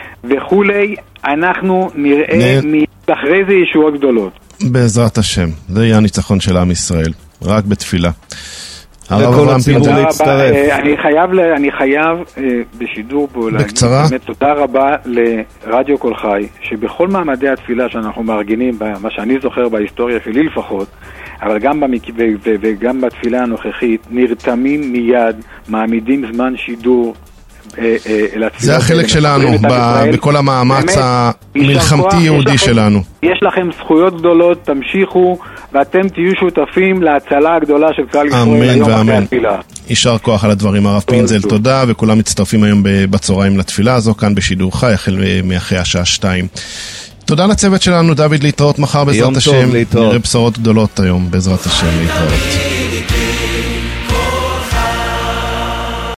וכולי, אנחנו נראה נ... אחרי זה ישועות גדולות. בעזרת השם, זה יהיה הניצחון של עם ישראל, רק בתפילה. לכל הציבור להצטרף. אני חייב, אני חייב בשידור פה להגיד באמת תודה רבה לרדיו כל חי, שבכל מעמדי התפילה שאנחנו מארגנים, מה שאני זוכר בהיסטוריה שלי לפחות, אבל גם במק... ו... ו... וגם בתפילה הנוכחית, נרתמים מיד, מעמידים זמן שידור, זה החלק שלנו בכל המאמץ המלחמתי יהודי שלנו. יש לכם זכויות גדולות, תמשיכו ואתם תהיו שותפים להצלה הגדולה של כלל ישראל היום אחרי התפילה. יישר כוח על הדברים, הרב פינזל, תודה, וכולם מצטרפים היום בצהריים לתפילה הזו כאן בשידור חי החל מאחרי השעה שתיים. תודה לצוות שלנו, דוד, להתראות מחר בעזרת השם, נראה בשורות גדולות היום בעזרת השם, להתראות.